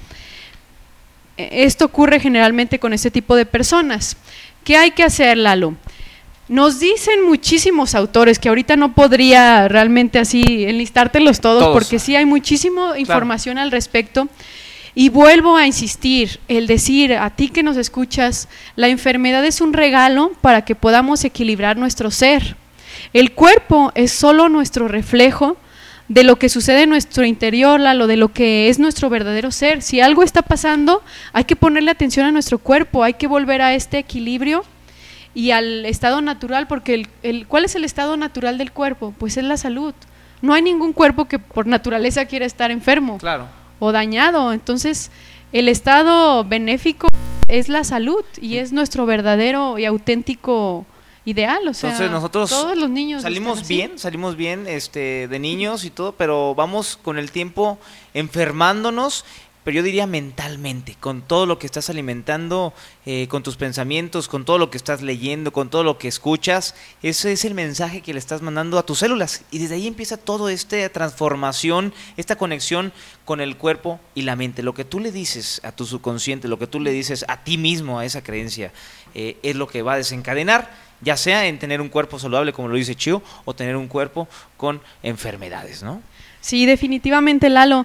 esto ocurre generalmente con este tipo de personas. ¿Qué hay que hacer, Lalo? Nos dicen muchísimos autores, que ahorita no podría realmente así enlistártelos todos, Todos. porque sí hay muchísima información al respecto. Y vuelvo a insistir, el decir a ti que nos escuchas, la enfermedad es un regalo para que podamos equilibrar nuestro ser. El cuerpo es solo nuestro reflejo de lo que sucede en nuestro interior, Lalo, de lo que es nuestro verdadero ser. Si algo está pasando, hay que ponerle atención a nuestro cuerpo, hay que volver a este equilibrio y al estado natural, porque el, el, ¿cuál es el estado natural del cuerpo? Pues es la salud. No hay ningún cuerpo que por naturaleza quiera estar enfermo Claro. o dañado. Entonces, el estado benéfico es la salud y es nuestro verdadero y auténtico ideal, o sea, entonces nosotros todos los niños salimos bien, salimos bien este, de niños y todo, pero vamos con el tiempo enfermándonos, pero yo diría mentalmente, con todo lo que estás alimentando, eh, con tus pensamientos, con todo lo que estás leyendo, con todo lo que escuchas. Ese es el mensaje que le estás mandando a tus células, y desde ahí empieza toda esta transformación, esta conexión con el cuerpo y la mente. Lo que tú le dices a tu subconsciente, lo que tú le dices a ti mismo, a esa creencia, eh, es lo que va a desencadenar, ya sea en tener un cuerpo saludable, como lo dice Chío, o tener un cuerpo con enfermedades, ¿no? Sí, definitivamente, Lalo.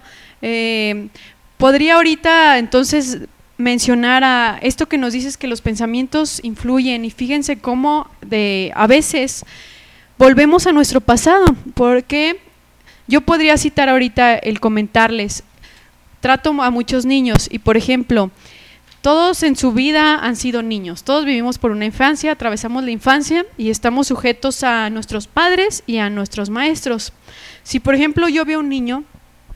Eh, podría ahorita entonces mencionar a esto que nos dices, que los pensamientos influyen, y fíjense cómo de a veces volvemos a nuestro pasado, porque yo podría citar ahorita el comentarles, trato a muchos niños y, por ejemplo, todos en su vida han sido niños, todos vivimos por una infancia, atravesamos la infancia y estamos sujetos a nuestros padres y a nuestros maestros. Si, por ejemplo, yo veo un niño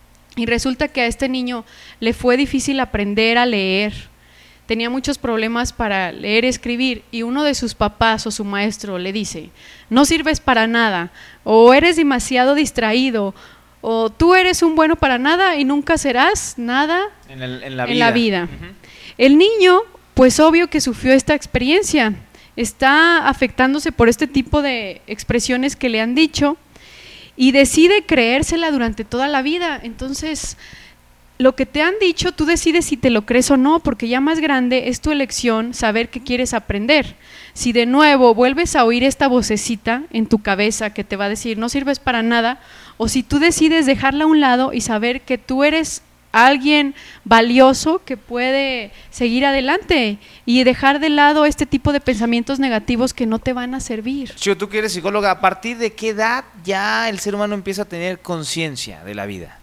y resulta que a este niño le fue difícil aprender a leer, tenía muchos problemas para leer y escribir, y uno de sus papás o su maestro le dice, no sirves para nada, o eres demasiado distraído, o tú eres un bueno para nada y nunca serás nada en, el, en la vida. En la vida. Uh-huh. El niño, pues obvio que sufrió esta experiencia, está afectándose por este tipo de expresiones que le han dicho y decide creérsela durante toda la vida. Entonces, lo que te han dicho, tú decides si te lo crees o no, porque ya más grande es tu elección saber qué quieres aprender. Si de nuevo vuelves a oír esta vocecita en tu cabeza que te va a decir no sirves para nada, o si tú decides dejarla a un lado y saber que tú eres alguien valioso que puede seguir adelante y dejar de lado este tipo de pensamientos negativos que no te van a servir. Chío, tú que eres psicóloga, ¿a partir de qué edad ya el ser humano empieza a tener conciencia de la vida?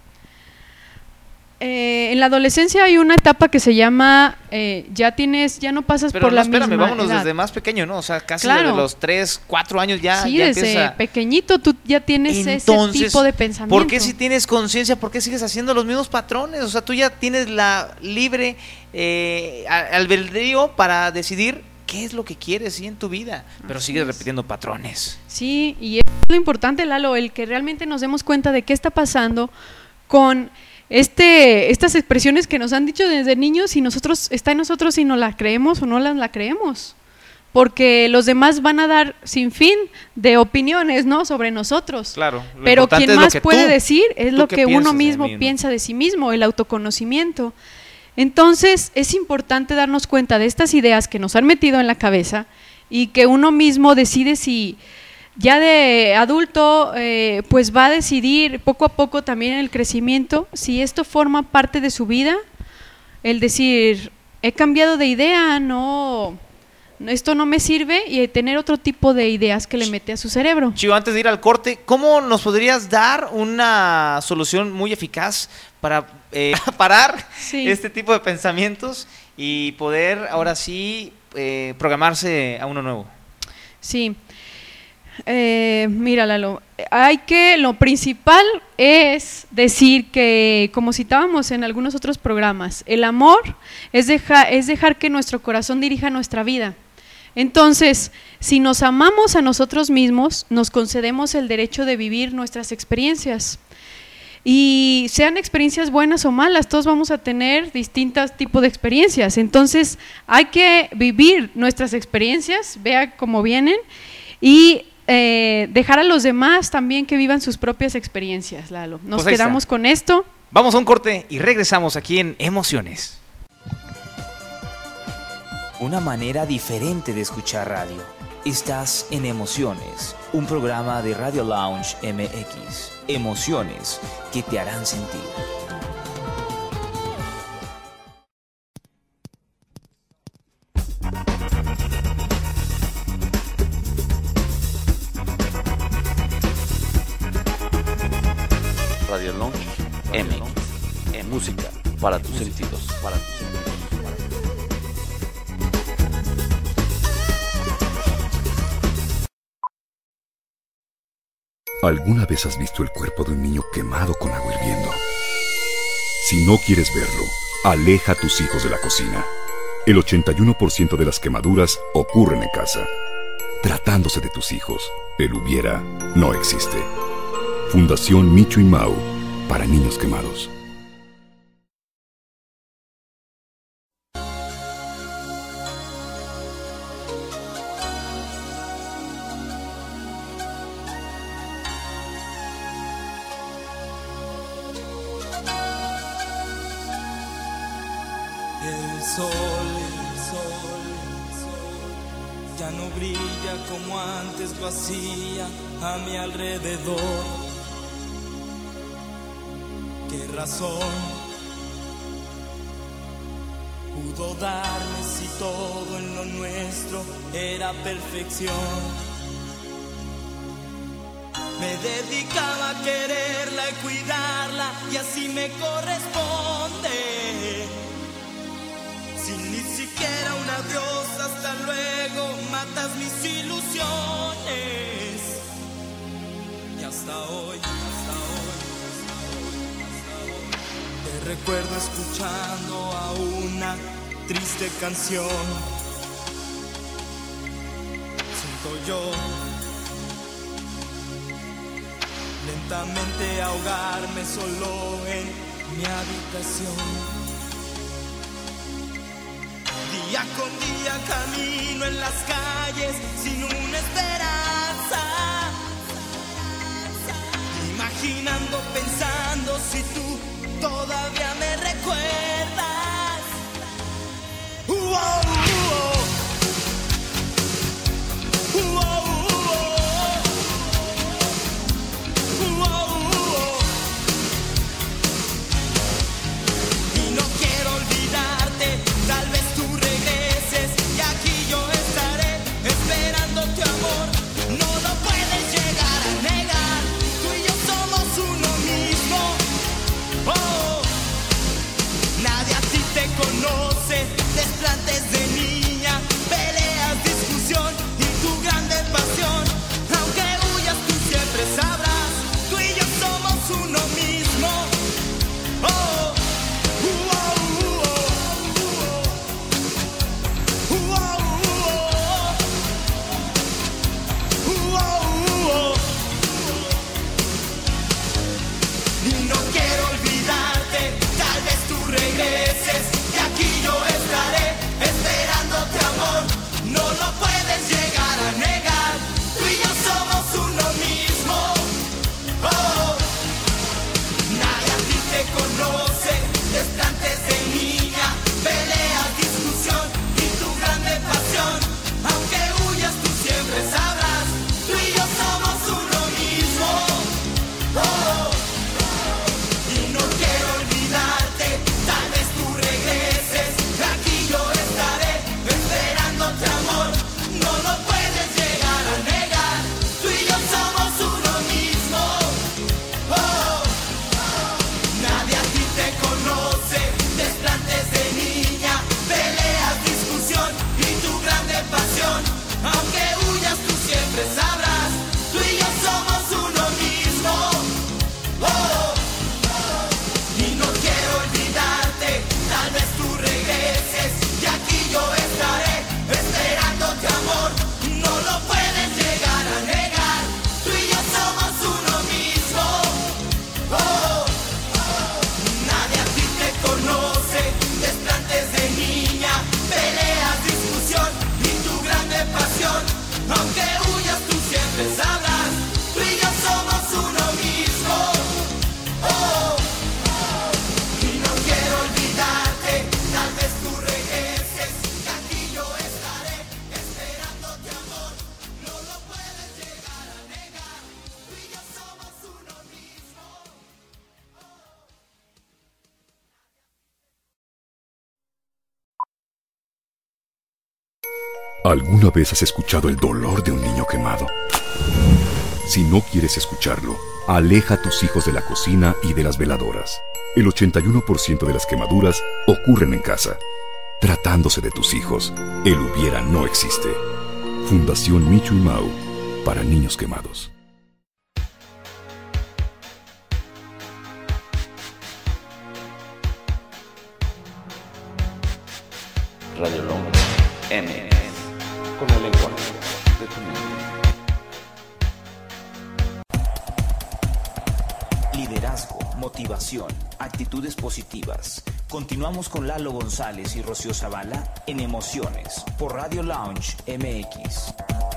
Eh, en la adolescencia hay una etapa que se llama, eh, ya tienes, ya no pasas Pero por no, la espérame, misma vámonos edad. desde más pequeño, ¿no? O sea, casi Claro. desde los tres, cuatro años ya, sí, ya desde empieza. pequeñito tú ya tienes Entonces, ese tipo de pensamiento. ¿por qué si tienes conciencia, por qué sigues haciendo los mismos patrones? O sea, tú ya tienes la libre eh, albedrío para decidir qué es lo que quieres sí, en tu vida, pero Así sigues es. repitiendo patrones. Sí, y es lo importante, Lalo, el que realmente nos demos cuenta de qué está pasando con este estas expresiones que nos han dicho desde niños, y nosotros está en nosotros si no las creemos o no las la creemos, porque los demás van a dar sin fin de opiniones, ¿no?, sobre nosotros. Claro. Pero quien más puede tú, decir es lo que uno mismo de mí, ¿no? piensa de sí mismo, el autoconocimiento. Entonces es importante darnos cuenta de estas ideas que nos han metido en la cabeza y que uno mismo decide si ya de adulto eh, pues va a decidir poco a poco también el crecimiento, si esto forma parte de su vida, el decir he cambiado de idea, no, esto no me sirve, y tener otro tipo de ideas que le mete a su cerebro. Chío, antes de ir al corte, ¿cómo nos podrías dar una solución muy eficaz para eh, parar sí. este tipo de pensamientos y poder ahora sí eh, programarse a uno nuevo? Sí. Eh, mira, Lalo, hay que, lo principal es decir que, como citábamos en algunos otros programas, el amor es dejar, es dejar que nuestro corazón dirija nuestra vida. Entonces, si nos amamos a nosotros mismos, nos concedemos el derecho de vivir nuestras experiencias. Y sean experiencias buenas o malas, todos vamos a tener distintos tipos de experiencias. Entonces, hay que vivir nuestras experiencias, vea cómo vienen, y Eh, dejar a los demás también que vivan sus propias experiencias, Lalo. Nos pues quedamos con esto. Vamos a un corte y regresamos aquí en Emociones. Una manera diferente de escuchar radio. Estás en Emociones, un programa de Radio Lounge M X. Emociones que te harán sentir. Radio Lounge M X, en música para tus sentidos, para tus sentidos. ¿Alguna vez has visto el cuerpo de un niño quemado con agua hirviendo? Si no quieres verlo, aleja a tus hijos de la cocina. El ochenta y uno por ciento de las quemaduras ocurren en casa. Tratándose de tus hijos, el hubiera no existe. Fundación Michu y Mau para niños quemados. El sol, el sol, el sol ya no brilla como antes lo hacía a mi alrededor. ¿Qué razón pudo darme si todo en lo nuestro era perfección? Me dedicaba a quererla y cuidarla y así me corresponde. Sin ni siquiera un adiós, hasta luego, matas mis ilusiones. Y hasta hoy, hasta hoy, hasta hoy, te recuerdo escuchando a una triste canción. Siento yo lentamente ahogarme solo en mi habitación. Día con día camino en las calles sin una esperanza, imaginando, pensando si tú todavía me recuerdas. Uh -oh, uh -oh. Uh -oh, uh -oh. Uh -oh, uh -oh. Y no quiero olvidarte, tal vez tú regreses y aquí yo estaré esperándote, amor. No lo puedes llegar a negar, tú y yo somos uno mismo. Oh, nadie a ti te conoce, desplantes de niña, peleas, discusión y tu grande pasión. Aunque huyas tú siempre sabrás, tú y yo somos uno mismo. Oh, uh -oh, uh -oh. Y no quiero olvidarte, tal vez tú regreses y aquí yo estaré esperándote, amor. No lo puedes llegar a negar, tú y yo somos uno mismo. Oh, nadie a ti te conoce, desplantes de niña, peleas, discusión y tu grande pasión. Aunque huyas tú siempre sabrás, tú y yo somos uno mismo. Oh, y no quiero olvidarte, tal vez tú regreses, aquí yo estaré esperándote, amor. No lo puedes llegar a negar, tú y yo somos uno mismo. Oh, nadie a ti te conoce, desplantes de niña, peleas, discusión y tu grande pasión. Aunque huyas tú siempre sabrás, tú y yo somos uno mismo. Oh, y no quiero olvidarte, tal vez tú regreses y aquí yo estaré esperándote, amor. No lo puedes llegar a negar, tú y yo somos uno mismo. Oh, nadie a ti te conoce, desplantes de niña, peleas, discusión y tu grande pasión. Aunque huyas tú siempre sabrás, tú y yo somos uno mismo. Oh, y no quiero olvidarte, tal vez tú regreses y aquí yo estaré esperándote, amor. No lo puedes llegar a negar, tú y yo somos uno mismo. ¿Alguna vez has escuchado el dolor de un niño quemado? Si no quieres escucharlo, aleja a tus hijos de la cocina y de las veladoras. El ochenta y uno por ciento de las quemaduras ocurren en casa. Tratándose de tus hijos, el hubiera no existe. Fundación Michu y Mau para niños quemados. Radio Lounge M X, con el lenguaje de tu mente. Liderazgo, motivación, actitudes positivas. Continuamos con Lalo González y Rocío Zavala en Emociones por Radio Lounge M X.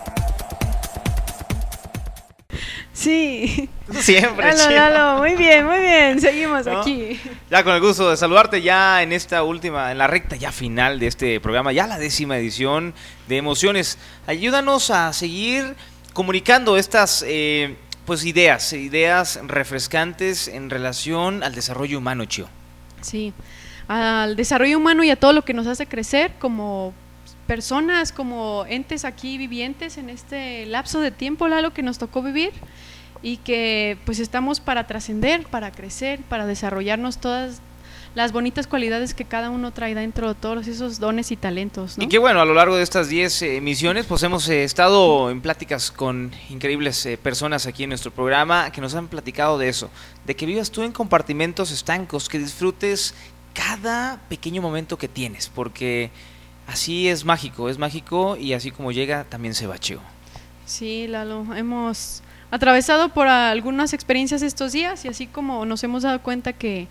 Sí. Siempre, Lalo, Lalo, muy bien, muy bien. Seguimos ¿No? aquí. Ya con el gusto de saludarte ya en esta última, en la recta ya final de este programa, ya la décima edición de Emociones. Ayúdanos a seguir comunicando estas eh, pues ideas, ideas refrescantes en relación al desarrollo humano, Chio. Sí, al desarrollo humano y a todo lo que nos hace crecer como personas, como entes aquí vivientes en este lapso de tiempo, Lalo, que nos tocó vivir, y que pues estamos para trascender, para crecer, para desarrollarnos todas las bonitas cualidades que cada uno trae dentro, todos esos dones y talentos, ¿no? Y que bueno, a lo largo de estas diez eh, emisiones pues hemos eh, estado en pláticas con increíbles eh, personas aquí en nuestro programa que nos han platicado de eso, de que vivas tú en compartimentos estancos, que disfrutes cada pequeño momento que tienes, porque así es mágico, es mágico y así como llega también se va, Chio. Sí, Lalo, hemos atravesado por algunas experiencias estos días y así como nos hemos dado cuenta que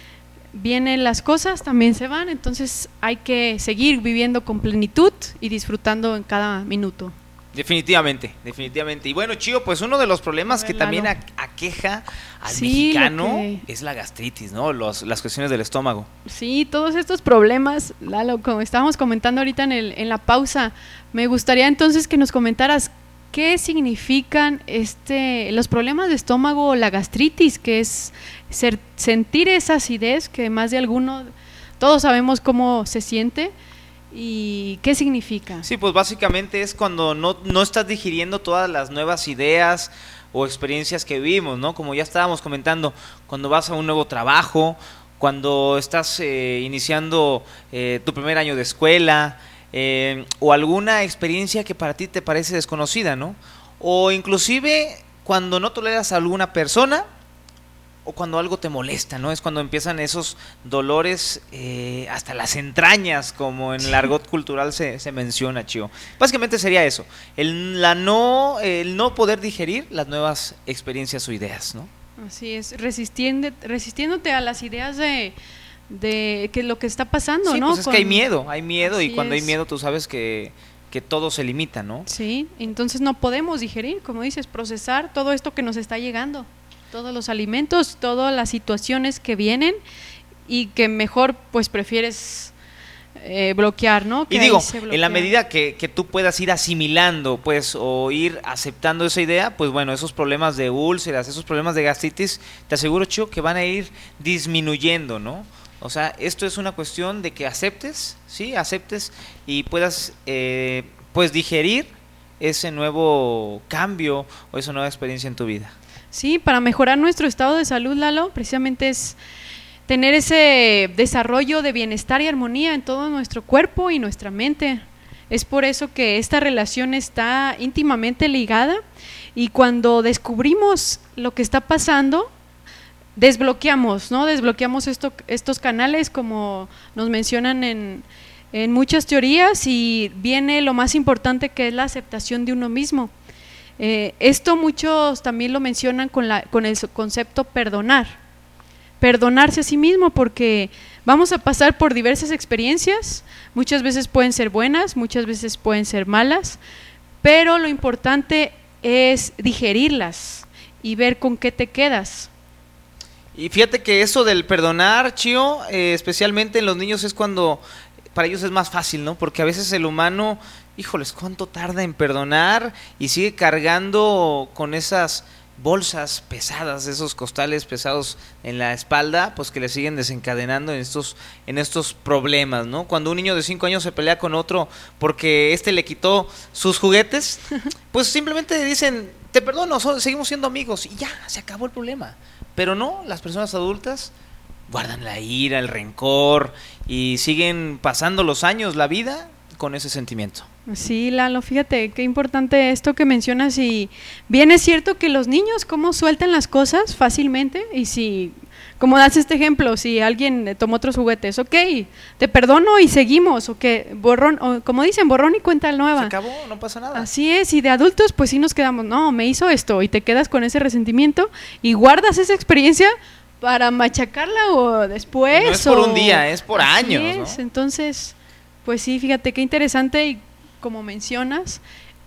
vienen las cosas, también se van, entonces hay que seguir viviendo con plenitud y disfrutando en cada minuto. Definitivamente, definitivamente. Y bueno, Chio, pues uno de los problemas que también a, aqueja al sí, mexicano que... es la gastritis, ¿no? Los, las cuestiones del estómago. Sí, todos estos problemas, Lalo, como estábamos comentando ahorita en, el, en la pausa, me gustaría entonces que nos comentaras qué significan este, los problemas de estómago o la gastritis, que es ser, sentir esa acidez que más de alguno, todos sabemos cómo se siente. ¿Y qué significa? Sí, pues básicamente es cuando no, no estás digiriendo todas las nuevas ideas o experiencias que vivimos, ¿no? Como ya estábamos comentando, cuando vas a un nuevo trabajo, cuando estás eh, iniciando eh, tu primer año de escuela, eh, o alguna experiencia que para ti te parece desconocida, ¿no? O inclusive cuando no toleras a alguna persona, o cuando algo te molesta, ¿no? Es cuando empiezan esos dolores eh, hasta las entrañas, como en el argot cultural se, se menciona, Chio. Básicamente sería eso, el, la no, el no poder digerir las nuevas experiencias o ideas, ¿no? Así es, resistiendo, resistiéndote a las ideas de, de que lo que está pasando, sí, ¿no? Pues es Con... que hay miedo, hay miedo Así y cuando es. hay miedo tú sabes que, que todo se limita, ¿no? Sí, entonces no podemos digerir, como dices, procesar todo esto que nos está llegando. Todos los alimentos, todas las situaciones que vienen y que mejor pues prefieres eh, bloquear, ¿no? Que y digo, bloquea. en la medida que, que tú puedas ir asimilando pues o ir aceptando esa idea, pues bueno, esos problemas de úlceras, esos problemas de gastritis, te aseguro, Chio, que van a ir disminuyendo, ¿no? O sea, esto es una cuestión de que aceptes, ¿sí? Aceptes y puedas eh, pues digerir ese nuevo cambio o esa nueva experiencia en tu vida. Sí, para mejorar nuestro estado de salud, Lalo, precisamente es tener ese desarrollo de bienestar y armonía en todo nuestro cuerpo y nuestra mente. Es por eso que esta relación está íntimamente ligada y cuando descubrimos lo que está pasando, desbloqueamos, ¿no? Desbloqueamos esto, estos canales como nos mencionan en, en muchas teorías y viene lo más importante que es la aceptación de uno mismo. Eh, esto muchos también lo mencionan con, la, con el concepto perdonar, perdonarse a sí mismo porque vamos a pasar por diversas experiencias, muchas veces pueden ser buenas, muchas veces pueden ser malas, pero lo importante es digerirlas y ver con qué te quedas. Y fíjate que eso del perdonar, Chio, eh, especialmente en los niños es cuando para ellos es más fácil, ¿no? Porque a veces el humano, híjoles, cuánto tarda en perdonar y sigue cargando con esas bolsas pesadas, esos costales pesados en la espalda, pues que le siguen desencadenando en estos, en estos problemas, ¿no? Cuando un niño de cinco años se pelea con otro porque este le quitó sus juguetes, pues simplemente dicen, te perdono, so, seguimos siendo amigos y ya, se acabó el problema. Pero no, las personas adultas guardan la ira, el rencor y siguen pasando los años, la vida, con ese sentimiento. Sí, Lalo, fíjate qué importante esto que mencionas y bien es cierto que los niños cómo sueltan las cosas fácilmente y si como das este ejemplo, si alguien tomó otros juguetes, ok, te perdono y seguimos, ok, borrón, o como dicen, borrón y cuenta nueva. Se acabó, no pasa nada. Así es, y de adultos pues sí nos quedamos, no, me hizo esto, y te quedas con ese resentimiento y guardas esa experiencia para machacarla o después. No es por o... un día, es por Así años, es. ¿no? Entonces, pues sí, fíjate qué interesante y como mencionas,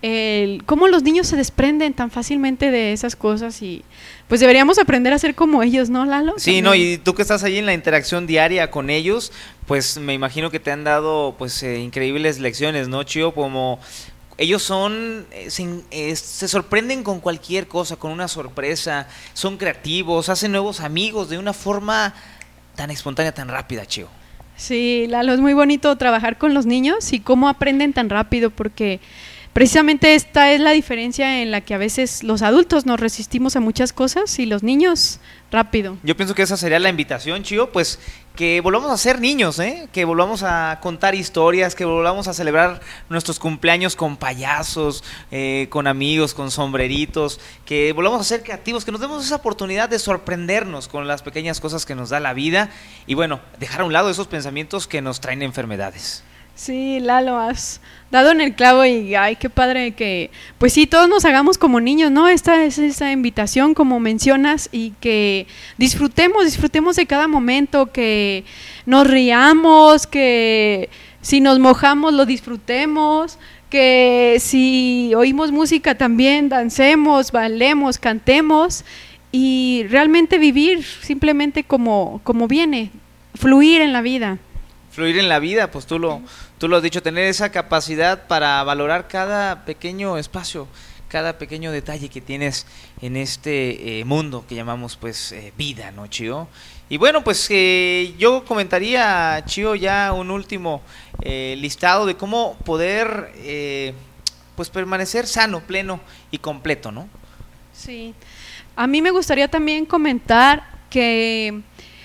el cómo los niños se desprenden tan fácilmente de esas cosas y pues deberíamos aprender a ser como ellos, ¿no, Lalo? Sí, También. no, y tú que estás ahí en la interacción diaria con ellos, pues me imagino que te han dado pues eh, increíbles lecciones, ¿no, Chío? Como ellos son, eh, se, eh, se sorprenden con cualquier cosa, con una sorpresa, son creativos, hacen nuevos amigos de una forma tan espontánea, tan rápida, Chío. Sí, Lalo, es muy bonito trabajar con los niños y cómo aprenden tan rápido, porque precisamente esta es la diferencia en la que a veces los adultos nos resistimos a muchas cosas y los niños rápido. Yo pienso que esa sería la invitación, Chío, pues que volvamos a ser niños, ¿eh? Que volvamos a contar historias, que volvamos a celebrar nuestros cumpleaños con payasos, eh, con amigos, con sombreritos, que volvamos a ser creativos, que nos demos esa oportunidad de sorprendernos con las pequeñas cosas que nos da la vida y bueno, dejar a un lado esos pensamientos que nos traen enfermedades. Sí, Lalo, has dado en el clavo y ay, qué padre que, pues sí, todos nos hagamos como niños, ¿no? Esta es esa invitación, como mencionas, y que disfrutemos, disfrutemos de cada momento, que nos riamos, que si nos mojamos lo disfrutemos, que si oímos música también dancemos, bailemos, cantemos y realmente vivir simplemente como, como viene, fluir en la vida. Fluir en la vida, pues tú lo, tú lo has dicho, tener esa capacidad para valorar cada pequeño espacio, cada pequeño detalle que tienes en este eh, mundo que llamamos pues eh, vida, ¿no, Chío? Y bueno, pues eh, yo comentaría, Chío, ya un último eh, listado de cómo poder eh, pues permanecer sano, pleno y completo, ¿no? Sí, a mí me gustaría también comentar que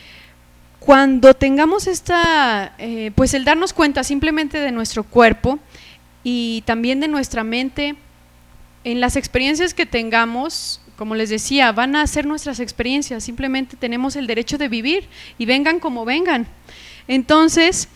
cuando tengamos esta, eh, pues el darnos cuenta simplemente de nuestro cuerpo y también de nuestra mente, en las experiencias que tengamos, como les decía, van a ser nuestras experiencias, simplemente tenemos el derecho de vivir y vengan como vengan. Entonces,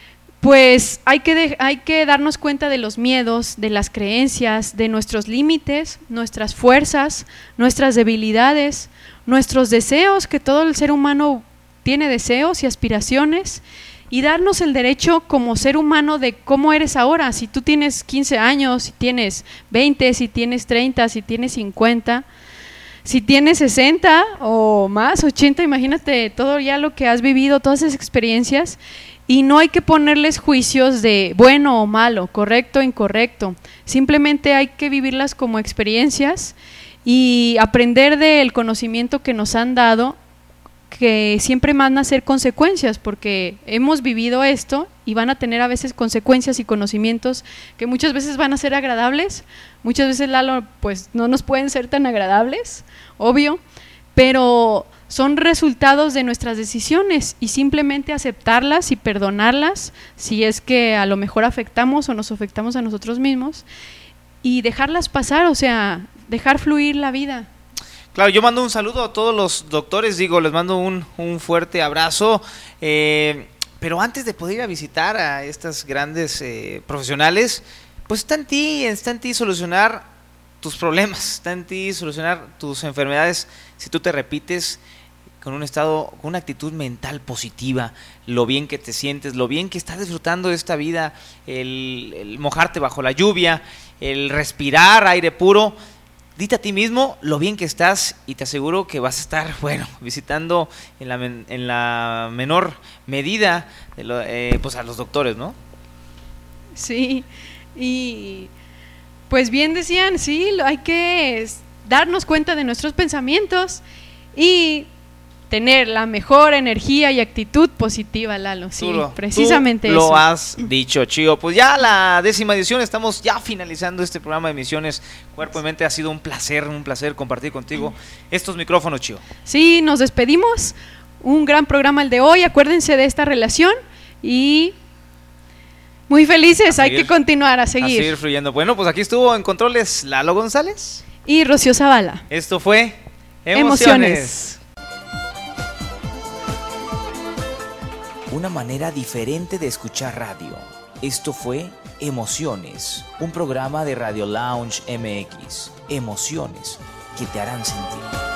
pues hay que, de, hay que darnos cuenta de los miedos, de las creencias, de nuestros límites, nuestras fuerzas, nuestras debilidades, nuestros deseos, que todo el ser humano tiene deseos y aspiraciones, y darnos el derecho como ser humano de cómo eres ahora. Si tú tienes quince años, si tienes veinte, si tienes treinta, si tienes cincuenta, si tienes sesenta o más, ochenta, imagínate todo ya lo que has vivido, todas esas experiencias, y no hay que ponerles juicios de bueno o malo, correcto o incorrecto, simplemente hay que vivirlas como experiencias y aprender del conocimiento que nos han dado, que siempre van a ser consecuencias, porque hemos vivido esto y van a tener a veces consecuencias y conocimientos que muchas veces van a ser agradables, muchas veces, Lalo, pues no nos pueden ser tan agradables, obvio, pero son resultados de nuestras decisiones y simplemente aceptarlas y perdonarlas si es que a lo mejor afectamos o nos afectamos a nosotros mismos y dejarlas pasar, o sea, dejar fluir la vida. Claro, yo mando un saludo a todos los doctores, digo, les mando un, un fuerte abrazo, eh, pero antes de poder ir a visitar a estas grandes eh, profesionales, pues está en ti, está en ti solucionar tus problemas, está en ti solucionar tus enfermedades, si tú te repites con un estado, con una actitud mental positiva, lo bien que te sientes, lo bien que estás disfrutando de esta vida, el, el mojarte bajo la lluvia, el respirar aire puro. Dite a ti mismo lo bien que estás y te aseguro que vas a estar, bueno, visitando en la, men, en la menor medida de lo, eh, pues a los doctores, ¿no? Sí, y pues bien decían, sí, hay que darnos cuenta de nuestros pensamientos y tener la mejor energía y actitud positiva, Lalo. Sí, tú lo, precisamente tú eso. Lo has dicho, Chío. Pues ya la décima edición, estamos ya finalizando este programa de Misiones Cuerpo y Mente. Ha sido un placer, un placer compartir contigo estos micrófonos, Chío. Sí, nos despedimos. Un gran programa el de hoy. Acuérdense de esta relación y muy felices. Hay que continuar a seguir. A seguir fluyendo. Bueno, pues aquí estuvo en controles Lalo González y Rocío Zavala. Esto fue Emociones. Emociones. una manera diferente de escuchar radio. Esto fue Emociones, un programa de Radio Lounge M X. Emociones que te harán sentir.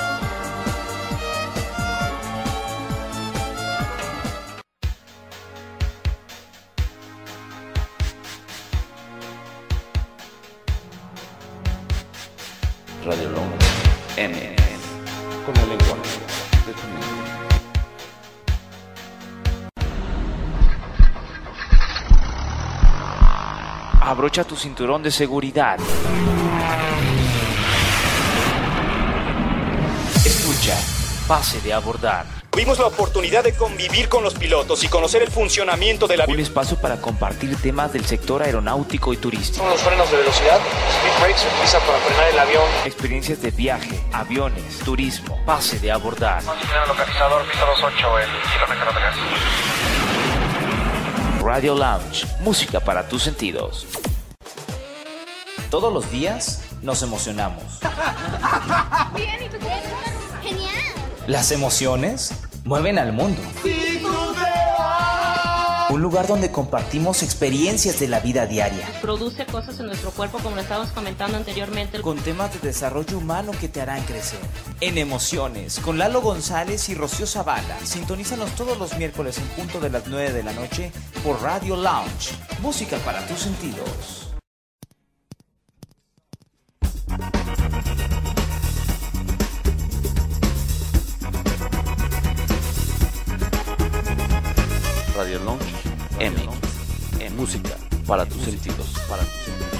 Radio Lounge M X, con el lenguaje de tu mente. Abrocha tu cinturón de seguridad. Escucha, pase de abordar. Tuvimos la oportunidad de convivir con los pilotos y conocer el funcionamiento del avión. Un espacio para compartir temas del sector aeronáutico y turístico. Son los frenos de velocidad, speed brake se utiliza para frenar el avión. Experiencias de viaje, aviones, turismo, pase de abordar. Localizador pista veintiocho en kilómetro tres. Radio Lounge, música para tus sentidos. Todos los días nos emocionamos. Bien, ¿y tú qué? Genial. Las emociones mueven al mundo. Un lugar donde compartimos experiencias de la vida diaria. Produce cosas en nuestro cuerpo, como lo estábamos comentando anteriormente. Con temas de desarrollo humano que te harán crecer. En Emociones, con Lalo González y Rocío Zavala. Sintonízanos todos los miércoles en punto de las nueve de la noche por Radio Lounge. Música para tus sentidos. Radio Lounge M X, en música para tus sentidos, para tus sentidos.